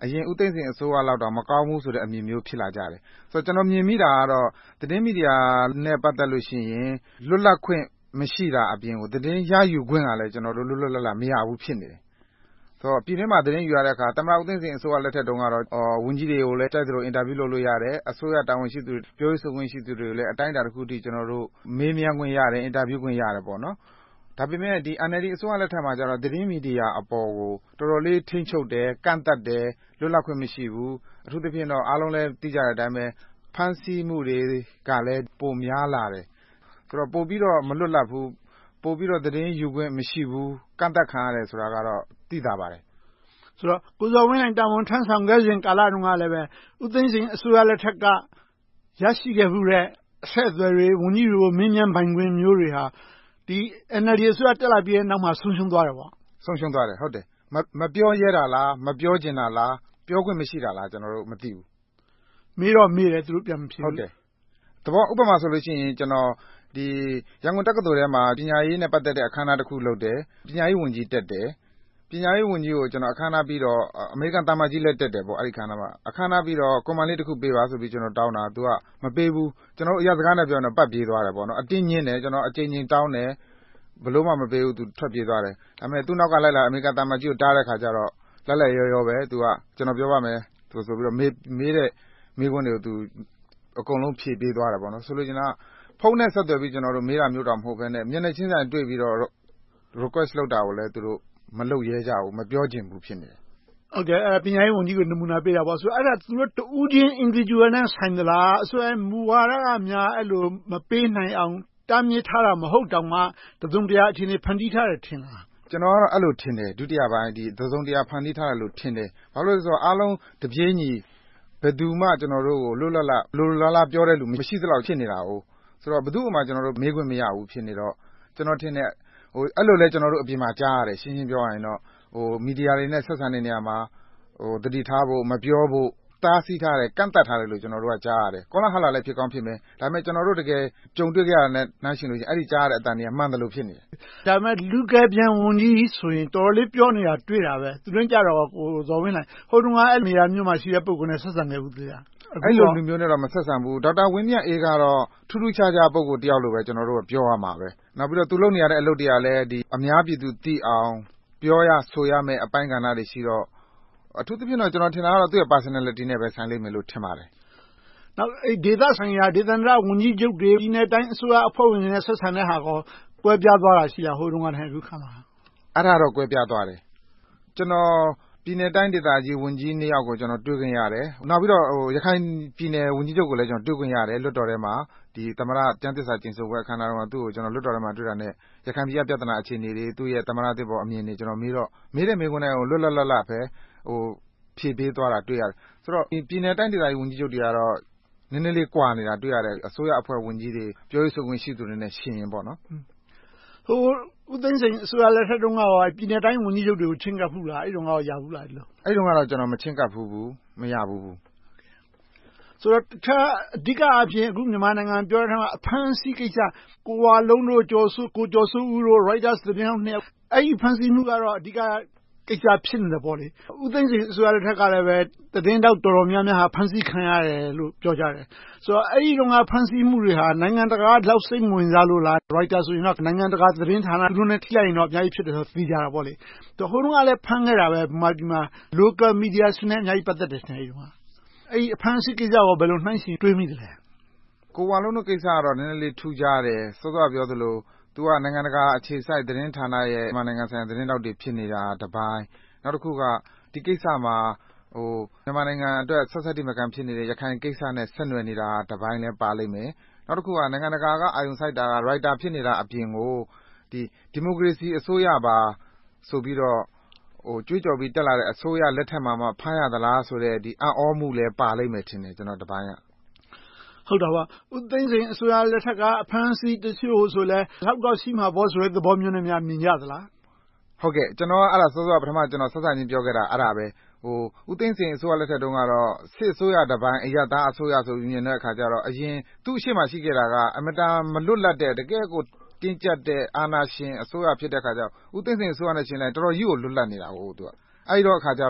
အရင်ဦးသိန်းစိန်အစိုးရလောက်တော့မကောင်းဘူးဆိုတဲ့အမြင်မျိုးဖြစ်လာကြတယ်ဆိုတော့ကျွန်တော်မြင်မိတာကတော့သတင်းမီဒီယာနဲ့ပတ်သက်လို့ရှိရင်လွတ်လပ်ခွင့်မရှိတာအပြင်ကိုသတင်းရယူခွင့်ကလည်းကျွန်တော်တို့လွတ်လွတ်လပ်လပ်မရဘူးဖြစ်နေတယ်ဆိုတော့ပြည်တွင်းမှာသတင်းယူရတဲ့အခါသမ္မတဦးသိန်းစိန်အစိုးရလက်ထက်တုန်းကတော့ဝန်ကြီးတွေကိုလည်းတိုက်သလိုအင်တာဗျူးလုပ်လို့ရတယ်အစိုးရတာဝန်ရှိသူတွေပြောရေးဆိုခွင့်ရှိသူတွေကိုလည်းအတိုင်းအတာတစ်ခုထိကျွန်တော်တို့မေးမြန်းခွင့်ရတယ်အင်တာဗျူးခွင့်ရတယ်ပေါ့နော်ဒါပေမဲ့ဒီ N L D အစိုးရလက်ထက်မှာကျတော့သတင်းမီဒီယာအပေါ်ကိုတော်တော်လေးထိန်းချုပ်တယ်ကန့်သတ်တယ်လွတ်လပ်ခွင့်မရှိဘူးအထူးသဖြင့်တော့အားလုံးလည်းသိကြတဲ့အတိုင်းပဲဖမ်းဆီးမှုတွေကလည်းပိုများလာတယ်ဆိုတော့ပို့ပြီးတော့မလွတ်လပ်ဘူးပို့ပြီးတော့သတင်းယူခွင့်မရှိဘူးကန့်သတ်ခံရတယ်ဆိုတာကတော့သိတာပါတယ်ဆိုတော့ကိုဇော်ဝင်းနိုင်တာဝန်ထမ်းဆောင်ခဲ့စဉ်ကာလတုန်းကလည်းပဲဦးသိန်းစိန်အစိုးရလက်ထက်ကရရှိခဲ့မှုတဲ့အဆက်အသွယ်တွေဝန်ကြီးတွေကိုမင်းမြန်ပိုင်ခွင့်မျိုးတွေဟာဒီ N L D အစိုးရတက်လာပြီးတဲ့နောက်မှာဆုံးရှုံးသွားတယ်ပေါ့ဆုံးရှုံးသွားတယ်ဟုတ်တယ်မပြောရဲတာလားမပြောကျင်တာလားပြောခွင့်မရှိတာလားကျွန်တော်တို့မသိဘူးမေးတော့မေးတယ်သူတို့ပြန်မဖြေဘူးဟုတ်တယ်သဘောဥပမာဆိုလို့ရှိရင်ကျွန်တော်ဒီရန်ကုန်တက္ကသိုလ်ထဲမှာပညာရေးနဲ့ပတ်သက်တဲ့အခမ်းအနားတစ်ခုလုပ်တယ်ပညာရေးဝန်ကြီးတက်တယ်ပညာရေးဝန်ကြီးကိုကျွန်တော်အခမ်းအနားပြီးတော့အမေရိကန်တာမန်ကြီးလက်တက်တယ်ပေါ့အဲ့ဒီအခမ်းအနားမှာအခမ်းအနားပြီးတော့ကွန်မန်လေးတစ်ခုပေးပါဆိုပြီးကျွန်တော်တောင်းတာသူကမပေးဘူးကျွန်တော်အရာစကားနဲ့ပြောတော့ပတ်ပြေးသွားတယ်ပေါ့နော်အတင်းညင်းတယ်ကျွန်တော်အချိန်ချင်းတောင်းတယ်ဘလို့မှမပေးဘူးသူထွက်ပြေးသွားတယ်ဒါပေမဲ့သူ့နောက်ကလိုက်လာအမေရိကန်တာမန်ကြီးကိုတားတဲ့ခါကျတော့လက်လက်ရောရောပဲသူကကျွန်တော်ပြောပါမယ်သူဆိုပြီးတော့မေးမေးတဲ့မေးခွန်းတွေကိုသူအကုန်လုံးဖြေပေးသွားတယ်ပေါ့နော်ဆိုလို့ကျွန်တော်ဖုန်းနဲ့ဆက်သွယ်ပြီးကျွန်တော်တို့မေးတာမျိုးတော့မဟုတ်ဘဲနဲ့မျက်နှာချင်းဆိုင်တွေ့ပြီးတော့ request လုပ်တာကိုလည်းသူတို့မလုပ်ရဲကြဘူးမပြောချင်ဘူးဖြစ်နေတယ်ဟုတ်ကဲ့အဲပညာရေးဝန်ကြီးကိုနမူနာပေးတာပေါ့ဆိုတော့အဲ့ဒါသူတို့တူးချင်း individual နဲ့ဆိုင်သလားအစိုးရမူဝါဒကများအဲ့လိုမပေးနိုင်အောင်တားမြစ်ထားတာမဟုတ်တောင်မှတစုံတရာအခြေအနေဖန်တီးထားတယ်ထင်လားကျွန်တော်ကတော့အဲ့လိုထင်တယ်ဒုတိယပိုင်းဒီတစုံတရာဖန်တီးထားတယ်လို့ထင်တယ်ဘာလို့လဲဆိုတော့အားလုံးတပြေးညီဘယ်သူမှကျွန်တော်တို့ကိုလွတ်လပ်လပ်လိုလားလားပြောတဲ့လူမရှိသလောက်ဖြစ်နေတာ哦ဆိုတော့ဘယ်သူမှကျွန်တော်တို့မေးခွင့်မရဘူးဖြစ်နေတော့ကျွန်တော်ထင်တယ်ဟိုအဲ့လိုလဲကျွန်တော်တို့အပြင်မှာကြားရတယ်ရှင်းရှင်းပြောရရင်တော့ဟိုမီဒီယာတွေနဲ့ဆက်ဆံတဲ့နေရာမှာဟိုတတိထားဖို့မပြောဖို့တားဆီးထားတယ်ကန့်တတ်ထားတယ်လို့ကျွန်တော်တို့ကကြားရတယ်ကောလာဟလလည်းဖြစ်ကောင်းဖြစ်မယ်ဒါပေမဲ့ကျွန်တော်တို့တကယ်ကြုံတွေ့ကြရတဲ့နှမ်းရှင်လို့ရှိရင်အဲ့ဒီကြားရတဲ့အတန်တွေကမှန်တယ်လို့ဖြစ်နေတယ်ဒါပေမဲ့လူကယ်ပြန်ဝန်ကြီးဆိုရင်တော်တော်လေးပြောနေတာတွေ့တာပဲသူတို့ကြတော့ကိုဇော်ဝင်းနိုင်ဟိုတုန်းကအဲ့နေရာမျိုးမှာရှိတဲ့ပုံကနေဆက်ဆံနေဘူးတရားအဲ့လိုလူမျိုးနဲ့တော့မဆက်ဆံဘူးဒေါက်တာဝင်းမြတ်အေးကတော့ထူးထူးခြားခြားပုံကိုတယောက်လိုပဲကျွန်တော်တို့ကပြောရမှာပဲနောက်ပြီးတော့သူလုပ်နေရတဲ့အလုပ်တွေကလည်းဒီအများပြည်သူသိအောင်ပြောရဆိုရမယ့်အပိုင်းကဏ္ဍတွေရှိတော့အထူးသဖြင့်တော့ကျွန်တော်ထင်တာကတော့သူ့ရဲ့ personality နဲ့ပဲဆိုင်လိမ့်မယ်လို့ထင်ပါတယ်နောက်အဲ့ဒေသဆိုင်ရာဒေသန္တရဝန်ကြီးချုပ်တွေဒီနေ့တိုင်းအစိုးရအဖွဲ့ဝင်တွေနဲ့ဆက်ဆံတဲ့ဟာကိုကွဲပြားသွားတာရှိလားဟိုတုန်းကတည်းကအခုခါမှာအဲ့ဒါတော့ကွဲပြားသွားတယ်ကျွန်တော်ပြည်နယ်တိုင်းဒေသကြီးဝန်ကြီးနှစ်ယောက်ကိုကျွန်တော်တွေ့ခွင့်ရတယ်နောက်ပြီးတော့ဟိုရခိုင်ပြည်နယ်ဝန်ကြီးချုပ်ကိုလည်းကျွန်တော်တွေ့ခွင့်ရတယ်လွတ်တော်ထဲမှာဒီသမရကျန်းသစ္စာကျင့်ဆိုပွဲအခမ်းအနားတော့သူ့ကိုကျွန်တော်လွတ်တော်ထဲမှာတွေ့တာနဲ့ရခိုင်ပြည်ပြဿနာအခြေအနေတွေသူ့ရဲ့သမရသစ်ပေါ်အမြင်တွေကျွန်တော်မေးတော့မေးတဲ့မေးခွန်းတွေကိုလွတ်လပ်လပ်လပ်ပဲဟိုဖြေပေးသွားတာတွေ့ရတယ်ဆိုတော့ပြည်နယ်တိုင်းဒေသကြီးဝန်ကြီးချုပ်တွေကတော့နည်းနည်းလေးကွာနေတာတွေ့ရတယ်အစိုးရအဖွဲ့ဝန်ကြီးတွေပြောရေးဆိုခွင့်ရှိသူတွေနဲ့ရှင်ရင်ပေါ့နော်ဟိုဦးသိန်းစိန်အစိုးရလက်ထက်တုန်းကပြည်နယ်တိုင်းဝန်ကြီးချုပ်တွေကိုချင်းကပ်ဘူးလားအဲ့တုန်းကရဘူးလားအဲ့လိုအဲ့တုန်းကတော့ကျွန်တော်မချင်းကပ်ဘူးဘူးမရဘူးဘူးဆိုတော့တခြားအဓိကအဖြစ်အခုမြန်မာနိုင်ငံပြောတဲ့အဖမ်းဆီးကိစ္စကိုဝါလုံးတို့ကျော်စုကိုကျော်စုဦးတို့ Reuters သတင်းထောက်နှစ်အဲ့ဒီဖမ်းဆီးမှုကတော့အဓိကကိစ္စဖြစ်နေတယ်ပေါ့လေဦးသိန်းစိန်အစိုးရလက်ထက်ကလည်းပဲသတင်းတောက်တော်တော်များများဟာဖမ်းဆီးခံရတယ်လို့ပြောကြတယ်ဆိုတော့အဲ့ဒီတော့ကဖမ်းဆီးမှုတွေဟာနိုင်ငံတကာလောက်စိတ်ဝင်စားလို့လား Reuters ဆိုရင်တော့နိုင်ငံတကာသတင်းဌာနသူတို့နဲ့ထိလိုက်ရင်တော့အများကြီးဖြစ်တယ်ဆိုသိကြတာပေါ့လေတော့ဟိုတုန်းကလည်းဖမ်းခဲ့တာပဲဒီမှာဒီမှာ local media စနဲ့အများကြီးပတ်သက်တယ်ဆိုနေဒီမှာအဲ့ဒီအဖမ်းဆီးကိစ္စကိုဘယ်လိုနှိုင်းယှဉ်တွေးမိသလဲကိုဝါလုံးတို့ကိစ္စကတော့နည်းနည်းလေးထူးခြားတယ်စောစောပြောသလိုသူကနိုင်ငံတကာအခြေစိုက်သတင်းဌာနရဲ့မြန်မာနိုင်ငံဆိုင်ရာသတင်းတောက်တွေဖြစ်နေတာတပိုင်းနောက်တစ်ခုကဒီကိစ္စမှာဟိုမြန်မာနိုင်ငံအတွက်ဆက်ဆက်တိမကန်ဖြစ်နေတဲ့ရခိုင်ကိစ္စနဲ့ဆက်နွယ်နေတာတပိုင်းလည်းပါလိမ့်မယ်နောက်တစ်ခုကနိုင်ငံတကာကအာရုံစိုက်တာက writer ဖြစ်နေတာအပြင်ကိုဒီဒီမိုကရေစီအစိုးရပါဆိုပြီးတော့ဟိုကြွေးကြော်ပြီးတက်လာတဲ့အစိုးရလက်ထက်မှာမှဖမ်းရသလားဆိုတဲ့ဒီအံ့ဩမှုလည်းပါလိမ့်မယ်ထင်တယ်ကျွန်တော်တပိုင်းကဟုတ်တာပါဦးသိန်းစိန်အစိုးရလက်ထက်ကအဖမ်းဆီးတချို့ဆိုလဲလောက်တော့ရှိမှာပေါ့ဆိုတဲ့သဘောမျိုးနဲ့များမြင်ကြသလားဟုတ်ကဲ့ကျွန်တော်အဲ့ဒါစောစောပထမကျွန်တော်ဆက်ဆက်ချင်းပြောခဲ့တာအဲ့ဒါပဲဟိုဦးသိန်းစိန်အစိုးရလက်ထက်တုန်းကတော့စစ်အစိုးရတပိုင်းအရသားအစိုးရဆိုပြီးမြင်တဲ့အခါကျတော့အရင်သူ့အရှိမှရှိခဲ့တာကအမတန်မလွတ်လပ်တဲ့တကယ်ကိုတင်းကျပ်တဲ့အာဏာရှင်အစိုးရဖြစ်တဲ့အခါကျတော့ဦးသိန်းစိန်အစိုးရနဲ့ရှင်လိုက်တော်တော်ကြီးကိုလွတ်လပ်နေတာဟုတ်သူကအဲ့ဒီတော့အခါကျတော့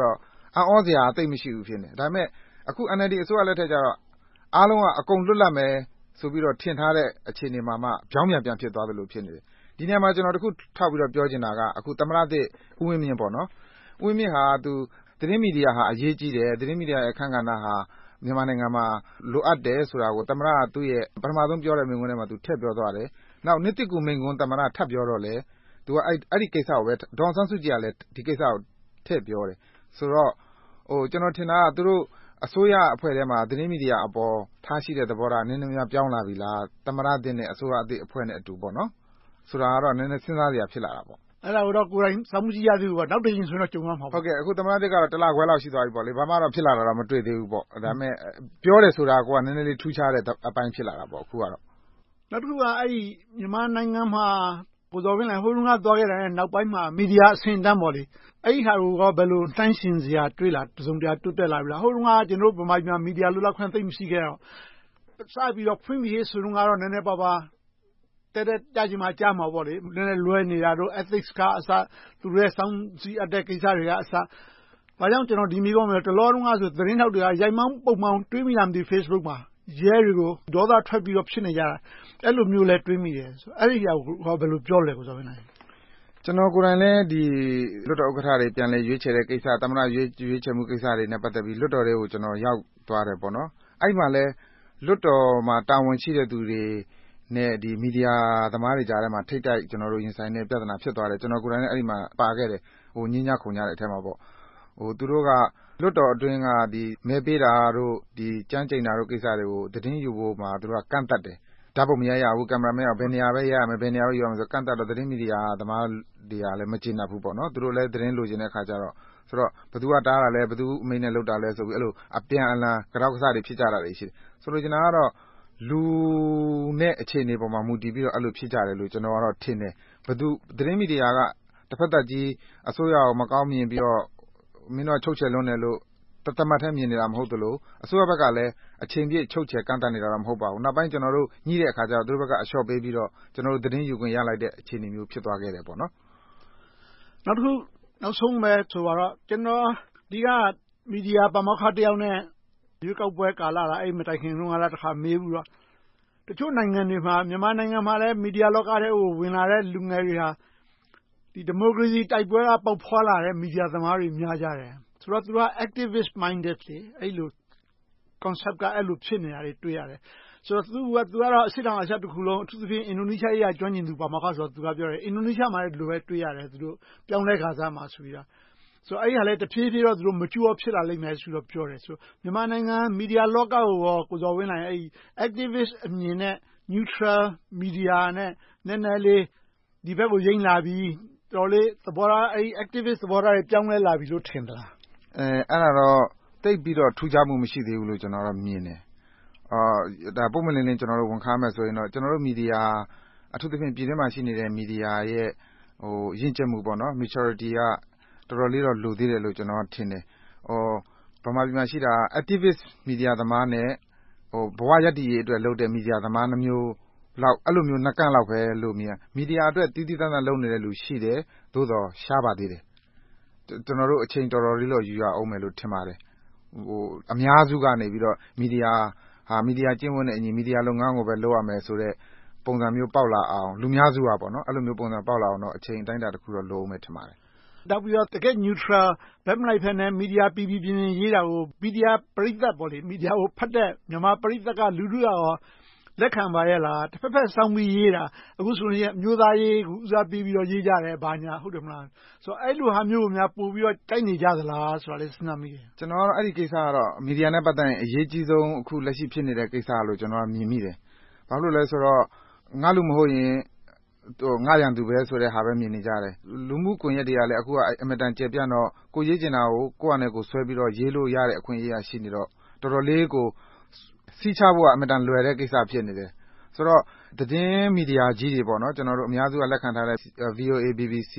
အံ့ဩစရာသိပ်မရှိဘူးဖြစ်နေဒါပေမဲ့အခု N L D အစိုးရလက်ထက်ကျတော့အားလုံးကအကုန်လွတ်လပ်မယ်ဆိုပြီးတော့ထင်ထားတဲ့အခြေအနေမှာမှပြောင်းပြန်ပြန်ဖြစ်သွားတယ်လို့ဖြစ်နေတယ်ဒီနေရာမှာကျွန်တော်တခုထောက်ပြီးတော့ပြောချင်တာကအခုသမ္မတသစ်ဦးဝင်းမြင့်ပေါ့နော်ဦးဝင်းမြင့်ဟာသူသတင်းမီဒီယာဟာအရေးကြီးတယ်သတင်းမီဒီယာရဲ့အခန်းကဏ္ဍဟာမြန်မာနိုင်ငံမှာလိုအပ်တယ်ဆိုတာကိုသမ္မတကသူ့ရဲ့ပထမဆုံးပြောတဲ့မိန့်ခွန်းထဲမှာသူထည့်ပြောသွားတယ်နောက်နှစ်တစ်ကူမိန့်ခွန်းသမ္မတထပ်ပြောတော့လေသူကအဲ့အဲ့ဒီကိစ္စကိုပဲဒေါ်ဆန်းစုကြည်ကလည်းဒီကိစ္စကိုထည့်ပြောတယ်ဆိုတော့ဟိုကျွန်တော်ထင်တာကသူတို့အစိုးရအဖွဲ့ထဲမှာသတင်းမီဒီယာအပေါ်ထားရှိတဲ့သဘောထားနည်းနည်းများပြောင်းလာပြီလားသမ္မတသစ်နဲ့အစိုးရအသစ်အဖွဲ့နဲ့အတူပေါ့နော်ဆိုတာကတော့နည်းနည်းစဉ်းစားစရာဖြစ်လာတာပေါ့အဲ့ဒါကိုတော့ကိုယ်တိုင်စောင့်ကြည့်ရသေးဘူးပေါ့နောက်တစ်ချိန်ဆိုတော့ကြုံရမှာပေါ့ဟုတ်ကဲ့အခုသမ္မတသစ်ကတော့တလခွဲလောက်ရှိသွားပြီပေါ့လေဘာမှတော့ဖြစ်လာတာတော့မတွေ့သေးဘူးပေါ့ဒါပေမဲ့ပြောတယ်ဆိုတာကနည်းနည်းလေးထူးခြားတဲ့အပိုင်းဖြစ်လာတာပေါ့အခုကတော့နောက်တစ်ခုကအဲ့ဒီမြန်မာနိုင်ငံမှာကိုတော်ဝင်းလည်းဟိုတုန်းကသွားခဲ့တာနဲ့နောက်ပိုင်းမှာမီဒီယာအဆင့်တန်းပေါ့လေအဲ့ဒီဟာကိုကဘယ်လိုတန်းရှင်စရာတွေ့လာတစုံတရာတွတ်တက်လာပြီလားဟိုတုန်းကကျွန်တော်တို့ဗမာပြည်မှာမီဒီယာလွတ်လပ်ခွင့်သိပ်မရှိခဲ့တော့စပြီးတော့ဖွင့်ပြီးဆိုတော့ကတော့နည်းနည်းပါးပါးတဲ့တဲ့ကြားချင်မှကြားမှာပေါ့လေနည်းနည်းလွဲနေတာတို့ ethics ကအစသူတွေစောင့်ကြည့်အပ်တဲ့ကိစ္စတွေကအစဘာကြောင့်ကျွန်တော်ဒီမိဘမယ်တလောတုန်းကဆိုသတင်းထောက်တွေကရိုက်မောင်းပုံမှန်တွေးမိလားမသိ Facebook မှာရဲတွေကိုဒေါသထွက်ပြီးတော့ဖြစ်နေကြတာအဲ့လိုမျိုးလဲတွေးမိတယ်ဆိုအဲ့ဒီဟာကိုဘယ်လိုပြောလဲကိုဆိုမင်းနိုင်ကျွန်တော်ကိုယ်တိုင်လည်းဒီလွတ်တော်ဥက္ကဋ္ဌတွေပြန်လဲရွေးချယ်တဲ့ကိစ္စသမ္မတရွေးရွေးချယ်မှုကိစ္စတွေနဲ့ပတ်သက်ပြီးလွတ်တော်တွေကိုကျွန်တော်ရောက်သွားတယ်ပေါ့နော်အဲ့မှာလဲလွတ်တော်မှာတာဝန်ရှိတဲ့သူတွေနဲ့ဒီမီဒီယာသမားတွေကြားထဲမှာထိတ်တိုက်ကျွန်တော်တို့ရင်ဆိုင်တဲ့ပြဿနာဖြစ်သွားတယ်ကျွန်တော်ကိုယ်တိုင်လည်းအဲ့ဒီမှာပါခဲ့တယ်ဟိုညင်းညခုန်ကြတဲ့အထက်မှာပေါ့ဟိုသူတို့ကလွတ်တော်အတွင်းကဒီမဲပေးတာတို့ဒီကြမ်းကြိမ်တာတို့ကိစ္စတွေကိုသတင်းယူဖို့မှာသူတို့ကကန့်တတ်တယ်ဓာတ်ပုံမရရဘူးကင်မရာမရဘယ်နေရာပဲရရမယ်ဘယ်နေရာပဲယူရမယ်ဆိုကန့်တတ်တော့သတင်းမီဒီယာသမားတွေကလည်းမကျေနပ်ဘူးပေါ့နော်သူတို့လည်းသတင်းလိုချင်တဲ့အခါကျတော့ဆိုတော့ဘသူကတားတာလဲဘသူအမိန့်နဲ့လုပ်တာလဲဆိုပြီးအဲ့လိုအပြန်အလှန်ကြောက်ကစားတွေဖြစ်ကြတာတွေရှိတယ်ဆိုလိုချင်တာကတော့လူနဲ့အခြေအနေပေါ်မှာမူတည်ပြီးတော့အဲ့လိုဖြစ်ကြတယ်လို့ကျွန်တော်ကတော့ထင်တယ်ဘသူသတင်းမီဒီယာကတစ်ဖက်သက်ကြီးအစိုးရကိုမကောင်းမြင်ပြီးတော့မင်းတို့ချုပ်ချယ်လွန်းတယ်လို့တသမတ်ထဲမြင်နေတာမဟုတ်သလိုအစိုးရဘက်ကလည်းအချိန်ပြည့်ချုပ်ချယ်ကန့်တတ်နေတာတော့မဟုတ်ပါဘူးနောက်ပိုင်းကျွန်တော်တို့ညှိတဲ့အခါကျတော့သူတို့ဘက်ကအလျှော့ပေးပြီးတော့ကျွန်တော်တို့သတင်းယူခွင့်ရလိုက်တဲ့အခြေအနေမျိုးဖြစ်သွားခဲ့တယ်ပေါ့နော်နောက်တစ်ခုနောက်ဆုံးပဲဆိုတော့ကျွန်တော်ဒီကမီဒီယာပါမောက္ခတယောက်နဲ့ရွေးကောက်ပွဲကာလလားအဲ့မတိုင်ခင်တုန်းကလည်းတစ်ခါမေးဘူးတော့တချို့နိုင်ငံတွေမှာမြန်မာနိုင်ငံမှာလည်းမီဒီယာလောကထဲကိုဝင်လာတဲ့လူငယ်တွေဟာဒီဒီမိုကရေစီတိုက်ပွဲကပေါက်ဖွာလာတဲ့မီဒီယာသမားတွေများကြတယ်ဆိုတော့သူက activist minded လေအဲ့လို concept ကအဲ့လိုဖြစ်နေတာတွေတွေ့ရတယ်ဆိုတော့သူကသူကတော့အစစ်တောင်အချက်တစ်ခုလုံးအထူးသဖြင့်အင်ဒိုနီးရှားရဲ့ကျွမ်းကျင်သူပါမောက္ခဆိုတော့သူကပြောတယ်အင်ဒိုနီးရှားမှာလည်းဒီလိုပဲတွေ့ရတယ်သူတို့ပြောင်းလဲခါစားမှာဆိုပြီးတော့ဆိုတော့အဲ့ဒီဟာလည်းတဖြည်းဖြည်းတော့သူတို့ mature ဖြစ်လာလိမ့်မယ်ဆိုတော့ပြောတယ်ဆိုမြန်မာနိုင်ငံမီဒီယာလောကကိုရောကိုဇော်ဝင်းနိုင်အဲ့ဒီ activist အမြင်နဲ့ neutral media နဲ့နည်းနည်းလေးဒီဘက်ကိုယိမ်းလာပြီးတော်လေးသဘောထားအဲ့ဒီ activist သဘောထားတွေပြောင်းလဲလာပြီလို့ထင်သလားအဲအဲ့ဒါတော့တိတ်ပြီးတော့ထူးခြားမှုမရှိသေးဘူးလို့ကျွန်တော်တော့မြင်တယ်အာဒါပုံမှန်လင်းလင်းကျွန်တော်တို့ဝန်ခံမယ်ဆိုရင်တော့ကျွန်တော်တို့မီဒီယာအထူးသဖြင့်ပြည်တွင်းမှာရှိနေတဲ့မီဒီယာရဲ့ဟိုရင့်ကျက်မှုပေါ့နော် maturity ကတော်တော်လေးတော့လိုသေးတယ်လို့ကျွန်တော်ထင်တယ်ဟိုဗမာပြည်မှာရှိတာ activist မီဒီယာသမားနဲ့ဟိုဘဝရည်တည်ရေးအတွက်လုပ်တဲ့မီဒီယာသမားနှမျိုးလောက်အဲ့လိုမျိုးနှစ်ကန့်လောက်ပဲလို့မြင်မီဒီယာအတွက်တီးတီးတန်းတန်းလုပ်နေတဲ့လူရှိတယ်သို့တော့ရှားပါသေးတယ်ကျွန်တော်တို့အချိန်တော်တော်လေးတော့ယူရအောင်မယ်လို့ထင်ပါတယ်ဟိုအများစုကနေပြီးတော့မီဒီယာဟာမီဒီယာကျင့်ဝတ်နဲ့အညီမီဒီယာလုပ်ငန်းကိုပဲလုပ်ရမယ်ဆိုတော့ပုံစံမျိုးပေါက်လာအောင်လူများစုကပေါ့နော်အဲ့လိုမျိုးပုံစံပေါက်လာအောင်တော့အချိန်အတိုင်းအတာတစ်ခုတော့လိုအောင်မယ်ထင်ပါတယ်နောက်ပြီးတော့တကယ် neutral ဘက်မလိုက်ဖက်နဲ့မီဒီယာပြည်ပြည်ပြင်းပြင်းရေးတာကိုမီဒီယာပရိသတ်ပေါ့လေမီဒီယာကိုဖတ်တဲ့မြန်မာပရိသတ်ကလူထုရောလက်ခံပါရဲ့လားတစ်ဖက်ဖက်စောင်းပြီးရေးတာအခုဆိုရင်မျိုးသားရေးကဦးစားပေးပြီးတော့ရေးကြတယ်ဘာညာဟုတ်တယ်မလားဆိုတော့အဲ့လိုဟာမျိုးကိုများပို့ပြီးတော့တိုက်နေကြသလားဆိုတာလေးစဉ်းစားမိတယ်ကျွန်တော်ကတော့အဲ့ဒီကိစ္စကတော့မီဒီယာနဲ့ပတ်သက်ရင်အရေးကြီးဆုံးအခုလက်ရှိဖြစ်နေတဲ့ကိစ္စလို့ကျွန်တော်ကမြင်မိတယ်ဘာလို့လဲဆိုတော့ငါလူမဟုတ်ရင်ဟိုငါရန်သူပဲဆိုတဲ့ဟာပဲမြင်နေကြတယ်လူမှုကွန်ရက်တွေကလည်းအခုကအမတန်ကျေပြန့်တော့ကိုရေးကျင်တာကိုကိုယ့်အနေနဲ့ကိုဆွဲပြီးတော့ရေးလို့ရတဲ့အခွင့်အရေးရှိနေတော့တော်တော်လေးကိုစီးချဖို့ကအမတန်လွယ်တဲ့ကိစ္စဖြစ်နေတယ်ဆိုတော့သတင်းမီဒီယာကြီးတွေပေါ့နော်ကျွန်တော်တို့အများစုကလက်ခံထားတဲ့ V O A B B C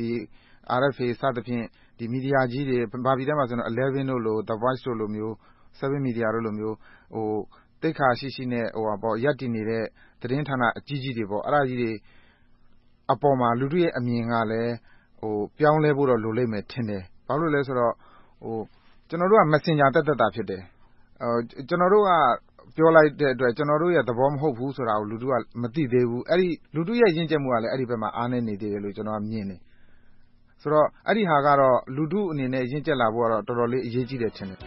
R F A စသဖြင့်ဒီမီဒီယာကြီးတွေဗမာပြည်ထဲမှာဆိုတော့elevenတို့လို The Voice တို့လိုမျိုး seven Media တို့လိုမျိုးဟိုတိတ်ခါရှိရှိနဲ့ဟိုပါပေါ့ရပ်တည်နေတဲ့သတင်းဌာနအကြီးကြီးတွေပေါ့အဲ့ဒါကြီးတွေအပေါ်မှာလူတို့ရဲ့အမြင်ကလည်းဟိုပြောင်းလဲဖို့တော့လိုလိမ့်မယ်ထင်တယ်ဘာလို့လဲဆိုတော့ဟိုကျွန်တော်တို့က messenger သက်သက်တာဖြစ်တယ်။ကျွန်တော်တို့ကပြောလိုက်တဲ့အတွက်ကျွန်တော်တို့ရဲ့သဘောမဟုတ်ဘူးဆိုတာကိုလူထုကမသိသေးဘူး။အဲဒီလူထုရဲ့ရင့်ကျက်မှုကလည်းအဲဒီဘက်မှာအားနည်းနေသေးတယ်လို့ကျွန်တော်ကမြင်တယ်။ဆိုတော့အဲဒီဟာကတော့လူထုအနေနဲ့ရင့်ကျက်လာဖို့ကတော့တော်တော်လေးအရေးကြီးတယ်ထင်တယ်။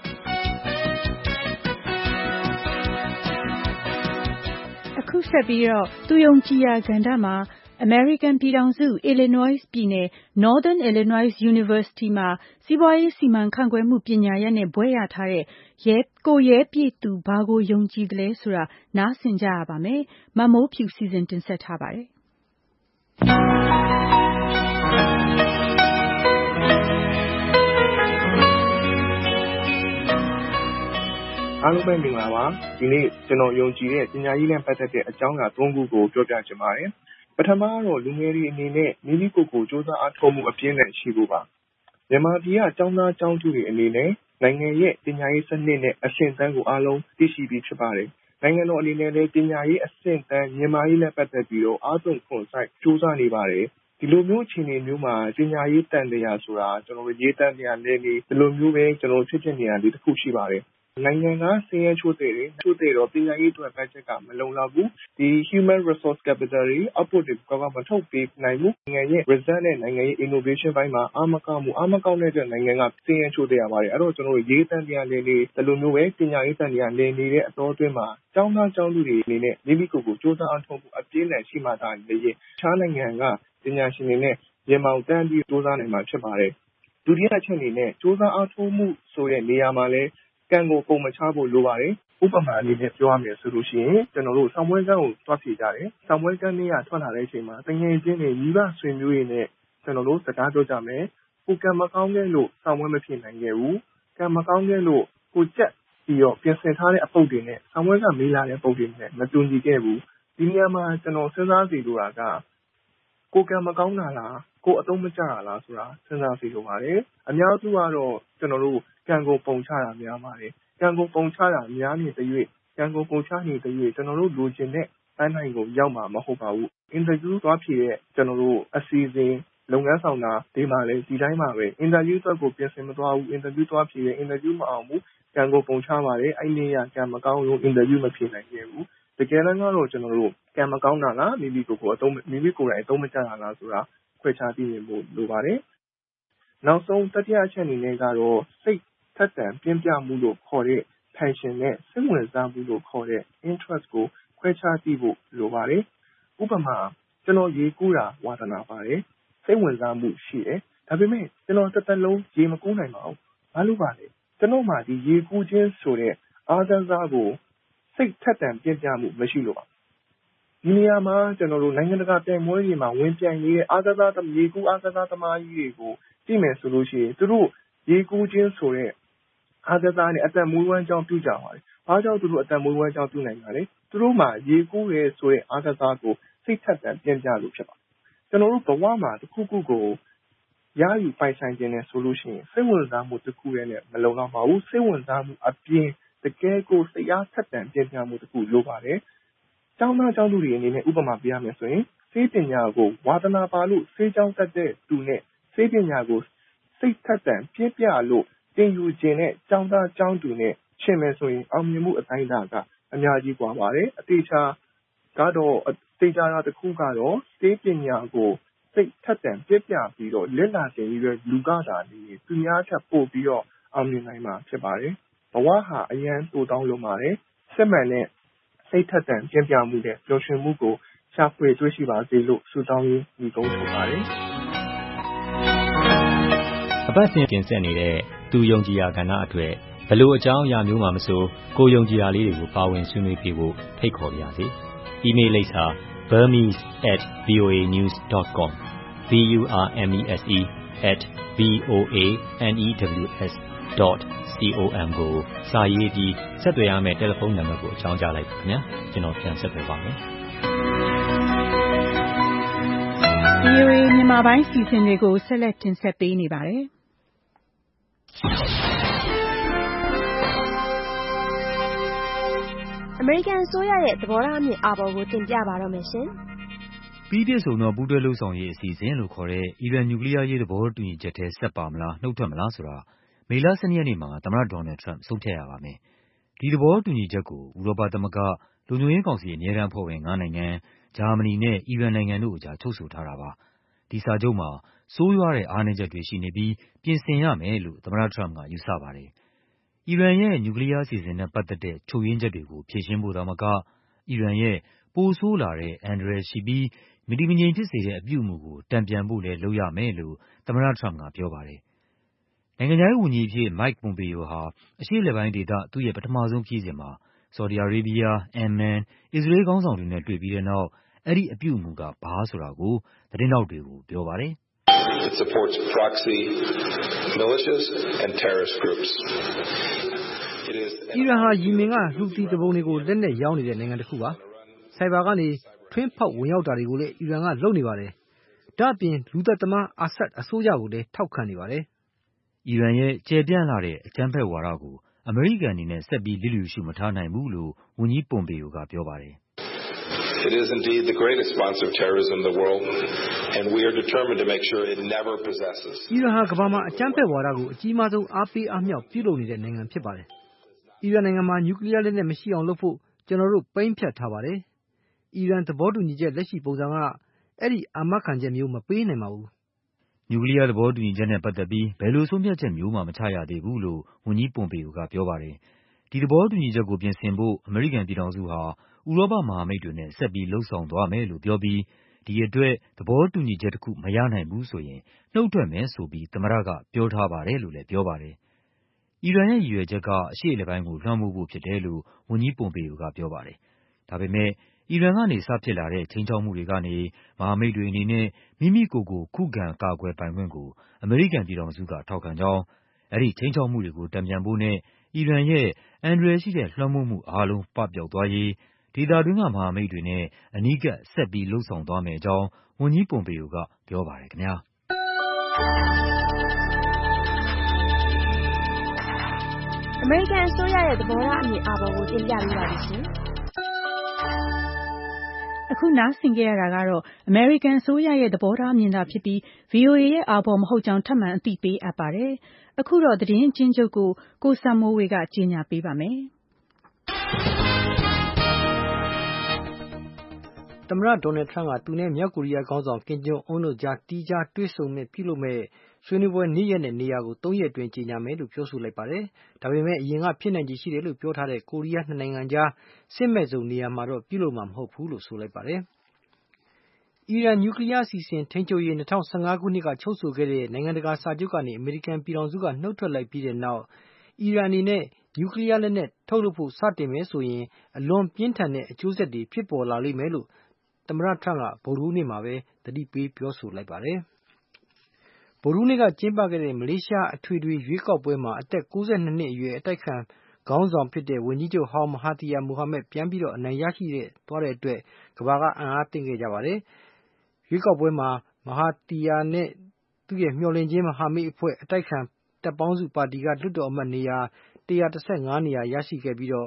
အခုဆက်ပြီးတော့သူယုံကြည်ရာကဏ္ဍမှာအမေရိကန်ပြည်ထောင်စု Illinois ပြည်နယ် Northern Illinois University မှာစီးပွားရေးစီမံခန့်ခွဲမှုပညာရပ်နဲ့ဘွဲ့ရထားတဲ့ရဲကိုရဲပြည့်သူဘာကိုယုံကြည်သလဲဆိုတာနားဆင်ကြရပါမယ်။မမိုးဖြူစီစဉ်တင်ဆက်ထားပါတယ်။အားလုံးပဲမင်္ဂလာပါ။ဒီနေ့ကျွန်တော်ယုံကြည်တဲ့ပညာရေးနဲ့ပတ်သက်တဲ့အကြောင်းအရာသုံးခုကိုပြောပြချင်ပါတယ်။ပထမတော့လူငယ်တွေအနေနဲ့မိမိကိုယ်ကိုစူးစမ်းအားထုတ်မှုအပြည့်နဲ့ရှိဖို့ပါမြန်မာပြည်ကကျောင်းသားကျောင်းသူတွေအနေနဲ့နိုင်ငံရဲ့ပညာရေးစနစ်နဲ့အဆင့်အတန်းကိုအားလုံးသိရှိပြီးဖြစ်ပါတယ်နိုင်ငံတော်အနေနဲ့လည်းပညာရေးအဆင့်အတန်းမြန်မာရေးနဲ့ပတ်သက်ပြီးတော့အားသွန်ခွန်စိုက်စူးစမ်းနေပါတယ်ဒီလိုမျိုးအခြေအနေမျိုးမှာပညာရေးတန်တရားဆိုတာကျွန်တော်တို့ရေးတန်တရားလည်းနေဒီလိုမျိုးပဲကျွန်တော်ဖြစ်ဖြစ်နေရတဲ့တစ်ခုရှိပါတယ်နိုင်ငံကစည်ရဲချိုးတဲ့တွေချိုးတဲ့တော့ပညာရေးအတွက်ဘတ်ဂျက်ကမလုံလောက်ဘူးဒီ human resource capital တွေ output တွေကမထုတ်ပေးနိုင်ဘူးနိုင်ငံရဲ့ result နဲ့နိုင်ငံရဲ့ innovation ဘိုင်းမှာအားမကောင်းမှုအားမကောင်းတဲ့အတွက်နိုင်ငံကစည်ရဲချိုးတဲ့ရပါတယ်အဲ့တော့ကျွန်တော်တို့ရေးတန်းတရားလေးလေးဒီလိုမျိုးပဲပညာရေးတန်းတရားလေးနေတဲ့အတော်အတွင်းမှာကျောင်းသားကျောင်းသူတွေအနေနဲ့မိမိကိုယ်ကိုစူးစမ်းအားထုတ်မှုအပြည့်နဲ့ရှိမှသာလေရင်ခြားနိုင်ငံကပညာရှင်တွေနဲ့ရေမောင်တန်းပြီးစူးစမ်းနိုင်မှာဖြစ်ပါတယ်ဒုတိယအချက်အနေနဲ့စူးစမ်းအားထုတ်မှုဆိုတဲ့နေရာမှာလည်းကံကိုပုံမချဖို့လိုပါတယ်ဥပမာအနေနဲ့ပြောရမယ်ဆိုလို့ရှိရင်ကျွန်တော်တို့ဆောင်းပွဲကန်းကိုတွားဖြေကြတယ်ဆောင်းပွဲကန်းလေးကထွက်လာတဲ့အချိန်မှာတငယ်ချင်းတွေညီဘဆွေမျိုးတွေနဲ့ကျွန်တော်တို့စကားပြောကြမယ်ကိုကံမကောင်းခဲ့လို့ဆောင်းပွဲမဖြေနိုင်ခဲ့ဘူးကံမကောင်းခဲ့လို့ကိုကြက်ပြီးတော့ပြင်ဆင်ထားတဲ့အပုတ်တွေနဲ့ဆောင်းပွဲကမေးလာတဲ့ပုတ်တွေနဲ့မတူညီခဲ့ဘူးဒီနေရာမှာကျွန်တော်စဉ်းစားစီလိုတာကကိုကံမကောင်းတာလားကိုအတုံးမကျတာလားဆိုတာစဉ်းစားစီလိုပါတယ်အများစုကတော့ကျွန်တော်တို့ကံကိုပုံချတာများပါတယ်ကံကိုပုံချတာများနေတဲ့၍ကံကိုပုံချနေတဲ့၍ကျွန်တော်တို့လိုချင်တဲ့တိုင်းတိုင်းကိုရောက်မှာမဟုတ်ပါဘူးအင်တာဗျူးသွားဖြေတဲ့ကျွန်တော်တို့အစီအစဉ်လုပ်ငန်းဆောင်တာဒီမှာလည်းဒီတိုင်းမှာပဲအင်တာဗျူးအတွက်ကိုပြင်ဆင်မသွားဘူးအင်တာဗျူးသွားဖြေတဲ့အင်တာဗျူးမအောင်ဘူးကံကိုပုံချပါတယ်အဲ့ဒီကကံမကောင်းလို့အင်တာဗျူးမဖြေနိုင်ခဲ့ဘူးတကယ်တမ်းကတော့ကျွန်တော်တို့ကံမကောင်းတာလားမိမိကိုယ်ကိုအတုံးမိမိကိုယ်တိုင်အတုံးမကျတာလားဆိုတာခွဲခြားသိမြင်ဖို့လိုပါတယ်နောက်ဆုံးတတိယအချက်အနေနဲ့ကတော့စိတ်ထက်သန်ပြင်းပြမှုလို့ခေါ်တဲ့ passion နဲ့စိတ်ဝင်စားမှုလို့ခေါ်တဲ့ interest ကိုခွဲခြားသိဖို့လိုပါတယ်ဥပမာကျွန်တော်ရေကူးတာဝါသနာပါတယ်စိတ်ဝင်စားမှုရှိတယ်ဒါပေမဲ့ကျွန်တော်တစ်သက်လုံးရေမကူးနိုင်ပါဘူးဘာလို့ပါလဲကျွန်တော်မှဒီရေကူးခြင်းဆိုတဲ့အားကစားကိုစိတ်ထက်သန်ပြင်းပြမှုမရှိလို့ပါဒီနေရာမှာကျွန်တော်တို့နိုင်ငံတကာပြိုင်ပွဲတွေမှာဝင်ပြိုင်နေတဲ့အားကစားသမားရေကူးအားကစားသမားကြီးတွေကိုကြည့်မယ်ဆိုလို့ရှိရင်သူတို့ရေကူးခြင်းဆိုတဲ့အားကစားနဲ့အသက်မွေးဝမ်းကြောင်းပြုကြပါတယ်။ဘာကြောင့်သူတို့အသက်မွေးဝမ်းကြောင်းပြုနိုင်တာလဲ။သူတို့မှာရေကူးရဲဆိုတဲ့အားကစားကိုစိတ်ထက်သန်ပြင်းပြလို့ဖြစ်ပါတယ်။ကျွန်တော်တို့ဘဝမှာတစ်ခုခုကိုရယူပိုင်ဆိုင်ခြင်းနဲ့ဆိုလို့ရှိရင်စိတ်ဝင်စားမှုတစ်ခုရဲ့နဲ့မလုံလောက်ပါဘူး။စိတ်ဝင်စားမှုအပြင်တကယ်ကိုစိတ်အားထက်သန်ပြင်းပြမှုတစ်ခုလိုပါတယ်။ကျောင်းသားကျောင်းသူတွေအနေနဲ့ဥပမာပြရမယ်ဆိုရင်စေပညာကိုဝါသနာပါလို့စေကျောင်းတက်တဲ့သူနဲ့စေပညာကိုစိတ်ထက်သန်ပြင်းပြလို့တင်ယူခြင်းနဲ့ကျောင်းသားကျောင်းသူနဲ့ရှင်းမယ်ဆိုရင်အောင်မြင်မှုအတိုင်းအတာကအများကြီးกว่าပါတယ်အသေးချာကတော့အသေးချာတာတစ်ခုကတော့စေပညာကိုစိတ်ထက်သန်ပြပြပြီးတော့လက်လာတင်ပြီးတော့လူကသာနေသူများထပ်ပို့ပြီးတော့အောင်မြင်နိုင်မှာဖြစ်ပါတယ်ဘဝဟာအရန်တိုးတောင်းလုံးပါတယ်စစ်မှန်တဲ့စိတ်ထက်သန်ပြပြမှုနဲ့ပျော်ရွှင်မှုကိုရှာဖွေတွေ့ရှိပါစေလို့ဆုတောင်းရင်းညီကုန်းထုတ်ပါတယ်အပတ်စဉ်တင်ဆက်နေတဲ့သူယုံကြည်ရာကဏ္ဍအတွက်ဘလို့အကြောင်းအရာမျိုးမှမဆိုကိုယုံကြည်ရာလေးတွေကိုပါဝင်ဆွေးနွေးပြဖို့ဖိတ်ခေါ်ပါရစေ။ email လိပ်စာ burmese at voa news dot com b u r m e s e at v o a n e w s dot com ကိုစာရေးပြီးဆက်သွယ်ရမယ့်တယ်လီဖုန်းနံပါတ်ကိုအကြောင်းကြားလိုက်ပါခင်ဗျာ။ကျွန်တော်ပြန်ဆက်သွယ်ပါမယ်။ဗီအိုအေ မြန်မာပိုင်းစီစဉ်တွေကိုဆက်လက်တင်ဆက်ပေးနေပါတယ်။အမေရိကန်အစိုးရရဲ့သဘောထားအမြင်အာဘော်ကိုတင်ပြပါတော့မယ်ရှင်။ပြီးပြည့်စုံသောပူးတွဲလှုပ်ဆောင်ရေးအစီအစဉ်လို့ခေါ်တဲ့အီရန်နျူကလ িয়ার ရေးသဘောတူညီချက်ထဲဆက်ပါမလားနှုတ်ထွက်မလားဆိုတာမေလ ၁၂ ရက်နေ့မှာသမ္မတ Donald Trump ဆုံးဖြတ်ရပါမယ်။ ဒီသဘောတူညီချက်ကို ဥရောပသမဂ္ဂ၊ လုံခြုံရေးကောင်စီအမြဲတမ်းအဖွဲ့ဝင် ငါးနိုင်ငံ၊ ဂျာမနီနဲ့ အီရန်နိုင်ငံတို့အကြား ချုပ်ဆိုထားတာပါ။ ဒီစာချုပ်မှာ ဆိုးရွားတဲ့အားနည်းချက်တွေရှိနေပြီး ပြင်ဆင်ရမယ်လို့ သမ္မတ Trump က ယူဆပါတယ်။ အီရန်ရဲ့ နျူကလီးယားအစီအစဉ်နဲ့ပတ်သက်တဲ့ ချို့ယွင်းချက်တွေကို ဖြေရှင်းဖို့သာမက အီရန်ရဲ့ ပိုဆိုးလာတဲ့ အန္တရာယ်ရှိပြီး မတည်မငြိမ်ဖြစ်စေတဲ့ အပြုအမူကို တန်ပြန်ဖို့လည်း လုပ်ရမယ်လို့ သမ္မတ Trump ကပြောပါတယ်။ နိုင်ငံခြားရေးဝန်ကြီးအဖြစ် Mike Pompeo ဟာ အရှေ့အလယ်ပိုင်းဒေသ သူ့ရဲ့ ပထမဆုံးခရီးစဉ်မှာ ဆော်ဒီ အာရေးဘီးယား၊ အမ်မန်၊ အစ္စရေးလ်ခေါင်းဆောင်တွေနဲ့ တွေ့ပြီးတဲ့နောက် အဲဒီအပြုအမူက ဘာဆိုတာကို သတင်းထောက်တွေကို ပြောပါတယ်။ It supports proxy militias and terrorist groups. အီရန်ဟာ ယီမင်က ဟူသီသူပုန်တွေကို လက်နက်ရောင်းနေတဲ့နိုင်ငံတခုပါ။ ဆိုက်ဘာကနေ ထွင်းဖောက်ဝင်ရောက်တာတွေကိုလည်း အီရန်ကလုပ်နေပါတယ်။ ဒါ့အပြင် လူသတ်သမား Assad အစိုးရကိုလည်း ထောက်ခံနေပါတယ်။ အီရန်ရဲ့ ကျယ်ပြန့်လှတဲ့ အကြမ်းဖက်ဝါဒကို အမေရိကန်အနေနဲ့ ဆက်ပြီး လျစ်လျူရှုမထားနိုင်ဘူးလို့ ဝန်ကြီး Pompeo ကပြောပါတယ်။ It is indeed the greatest sponsor of terrorism in the world, and we are determined to make sure it never possesses. အီရန်ဟာကမ္ဘာမှာ အကြမ်းဖက်ဝါဒကို အကြီးမားဆုံး အားပေးအားမြှောက်ပြုလုပ်နေတဲ့နိုင်ငံဖြစ်ပါတယ်။ အီရန်နိုင်ငံမှာ နျူကလီးယားလက်နက်မရှိအောင်လုပ်ဖို့ ကျနော်တို့ ပိုင်းဖြတ်ထားပါတယ်။ အီရန်သဘောတူညီချက် လက်ရှိပုံစံက အဲဒီအာမခံချက်မျိုး မပေးနိုင်ပါဘူး။ နျူကလီးယားသဘောတူညီချက်နဲ့ပတ်သက်ပြီး ဘယ်လိုဆုံးဖြတ်ချက်မျိုးမှ မချရသေးဘူးလို့ ဝန်ကြီး Pompeo ကပြောပါတယ်။ ဒီသဘောတူညီချက်ကို ပြင်ဆင်ဖို့ အမေရိကန်ပြည်ထောင်စုဟာ ဥရောပမဟာမိတ်တွေနဲ့ ဆက်ပြီး လုပ်ဆောင်သွားမယ်လို့ပြောပြီး ဒီအတွက် သဘောတူညီချက်တခု မရနိုင်ဘူးဆိုရင် နုတ်ထွက်မယ်ဆိုပြီး သမ္မတက ပြောထားပါတယ်လို့လည်း ပြောပါတယ်။ အီရန်ရဲ့ရည်ရွယ်ချက်က အရှေ့အလယ်ပိုင်းကို လွှမ်းမိုးဖို့ဖြစ်တယ်လို့ ဝန်ကြီး Pompeo ကပြောပါတယ်။ ဒါပေမယ့် အီရန်ကနေ စဖြစ်လာတဲ့ ခြိမ်းခြောက်မှုတွေကနေ မဟာမိတ်တွေအနေနဲ့ မိမိကိုယ်ကို ခုခံကာကွယ်ပိုင်ခွင့်ကို အမေရိကန်ပြည်ထောင်စုက ထောက်ခံကြောင်း၊ အဲဒီခြိမ်းခြောက်မှုတွေကို တန်ပြန်ဖို့နဲ့ အီရန်ရဲ့ အန္တရာယ်ရှိတဲ့ လွှမ်းမိုးမှုအားလုံး ပပျောက်သွားရေး ဒေသတွင်းက မဟာမိတ်တွေနဲ့ အနီးကပ် ဆက်ပြီး လုပ်ဆောင်သွားမယ့်အကြောင်း ဝန်ကြီး Pompeo ကပြောပါတယ်ခင်ဗျား။အမေရိကန်အစိုးရရဲ့သဘောထားအမြင်အာဘော်ကိုတင်ပြပေးပါမယ်ရှင်။အခုနားဆင်ခဲ့ရတာကတော့ အမေရိကန်အစိုးရရဲ့သဘောထားအမြင်သာဖြစ်ပြီး ဗွီအိုအေရဲ့အာဘော်မဟုတ်ကြောင်း ထပ်မံအသိပေးအပ်ပါတယ်။ အခုတော့ သတင်းအကျဉ်းချုပ်ကို ကိုစံမိုးဝေက ကြေညာပေးပါမယ်။သမ္မတ Donald Trump က သူနဲ့ မြောက်ကိုရီးယားခေါင်းဆောင် ကင်ဂျုံအွန်းတို့ကြား သီးခြားတွေ့ဆုံပြုလုပ်မယ့် ဆွေးနွေးပွဲနေ့ရက်နဲ့နေရာကို သုံးရက်အတွင်းကြေညာမယ်လို့ ပြောဆိုလိုက်ပါတယ်။ ဒါပေမယ့် အရင်က ဖြစ်နိုင်ခြေရှိတယ်လို့ပြောထားတဲ့ ကိုရီးယားနှစ်နိုင်ငံကြား စစ်မဲ့ဇုံနေရာမှာတော့ ပြုလုပ်မှာမဟုတ်ဘူးလို့ ဆိုလိုက်ပါတယ်။ အီရန်နျူကလီးယားအစီအစဉ်ထိန်းချုပ်ရေး ၂၀၁၅ ခုနှစ်က ချုပ်ဆိုခဲ့တဲ့ နိုင်ငံတကာစာချုပ်ကနေ အမေရိကန်ပြည်ထောင်စုက နုတ်ထွက်လိုက်ပြီးတဲ့နောက် အီရန်အနေနဲ့ နျူကလီးယားလက်နက်ထုတ်လုပ်ဖို့ စတင်မယ်ဆိုရင် အလွန်ပြင်းထန်တဲ့အကျိုးဆက်တွေ ဖြစ်ပေါ်လာလိမ့်မယ်လို့ သမ္မတ Trump က ဗုဒ္ဓဟူးနေ့မှာပဲ သတိပေးပြောဆိုလိုက်ပါတယ်။ ဗုဒ္ဓဟူးနေ့ကကျင်းပခဲ့တဲ့ မလေးရှားအထွေထွေရွေးကောက်ပွဲမှာ အသက် ၉၂ နှစ်အရွယ် အတိုက်အခံခေါင်းဆောင်ဖြစ်တဲ့ ဝန်ကြီးချုပ်ဟောင်း Mahathir Mohamad ပြန်ပြီးအနိုင်ရရှိသွားတဲ့အတွက် ကမ္ဘာက အံ့အားသင့်ခဲ့ကြပါတယ်။ ရွေးကောက်ပွဲမှာ Mahathir နဲ့ သူ့ရဲ့မျှော်လင့်ခြင်းမဟာမိတ်အဖွဲ့ အတိုက်အခံတပ်ပေါင်းစုပါတီက လွှတ်တော်အမတ်နေရာ ၁၁၅ နေရာရရှိခဲ့ပြီး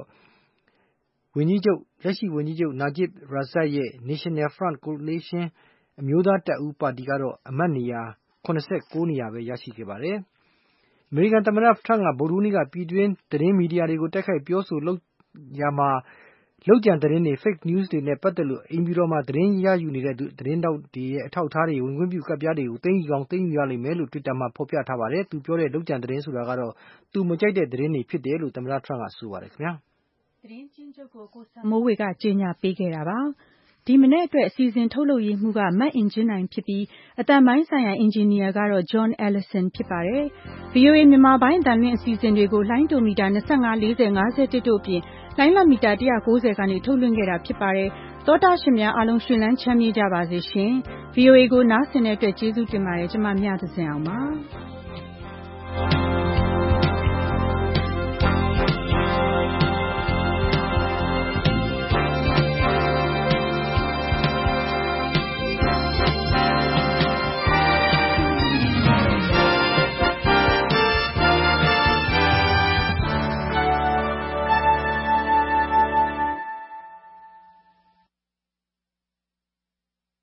လက်ရှိဝန်ကြီးချုပ် Najib Razak ရဲ့ National Front Coalition အမျိုးသားတပ်ဦးပါတီကတော့ အမတ်နေရာ ၇၉ နေရာပဲ ရရှိခဲ့ပါတယ်။ အမေရိကန်သမ္မတ Trump က ဗုဒ္ဓဟူးနေ့က ပြည်တွင်းသတင်းမီဒီယာတွေကို တိုက်ခိုက်ပြောဆိုရာမှာ လုပ်ကြံသတင်းတွေ Fake News တွေနဲ့ပတ်သက်လို့ အိမ်ဖြူတော်မှာ သတင်းရယူနေတဲ့ သတင်းထောက်တွေရဲ့ အထောက်အထားတွေ၊ ဝင်ခွင့်ပြုကဒ်ပြားတွေကို သိမ်းယူကောင်း သိမ်းယူရလိမ့်မယ်လို့ Twitter မှာ ဖော်ပြထားပါတယ်။ သူပြောတဲ့ လုပ်ကြံသတင်းဆိုတာကတော့ သူမကြိုက်တဲ့သတင်းတွေဖြစ်တယ်လို့ သမ္မတ Trump ကဆိုပါတယ်ခင်ဗျာ။သတင်းအကျဉ်းချုပ်ကို ကိုစံမိုးဝေက ကြေညာပေးခဲ့တာပါ။ ဒီမနက်အတွက် အစီအစဉ်ထုတ်လုပ်ရေးမှူးက မအင်ကြင်းနိုင်ဖြစ်ပြီး အသံပိုင်းဆိုင်ရာအင်ဂျင်နီယာကတော့ John Ellison ဖြစ်ပါတယ်။ ဗွီအိုအေမြန်မာပိုင်းအသံလွှင့်အစီအစဉ်တွေကို လိုင်းဒိုမီတာ ၂၅ ၄၀ ၅၁ တို့အပြင် လိုင်းလတ်မီတာ ၁၉၀ ကနေ ထုတ်လွှင့်ခဲ့တာဖြစ်ပါတယ်။ သောတရှင်များအားလုံးရွှင်လန်းချမ်းမြေ့ကြပါစေရှင်။ ဗွီအိုအေကိုနားဆင်တဲ့အတွက်ကျေးဇူးတင်ပါတယ်။ ကျွန်မမြသဇင်အောင်ပါ။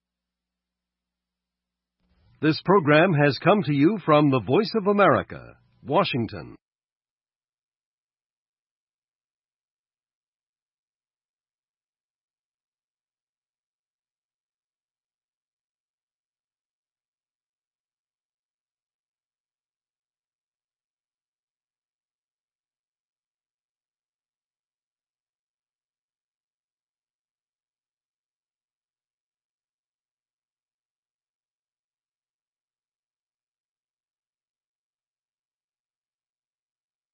This program has come to you from the Voice of America, Washington.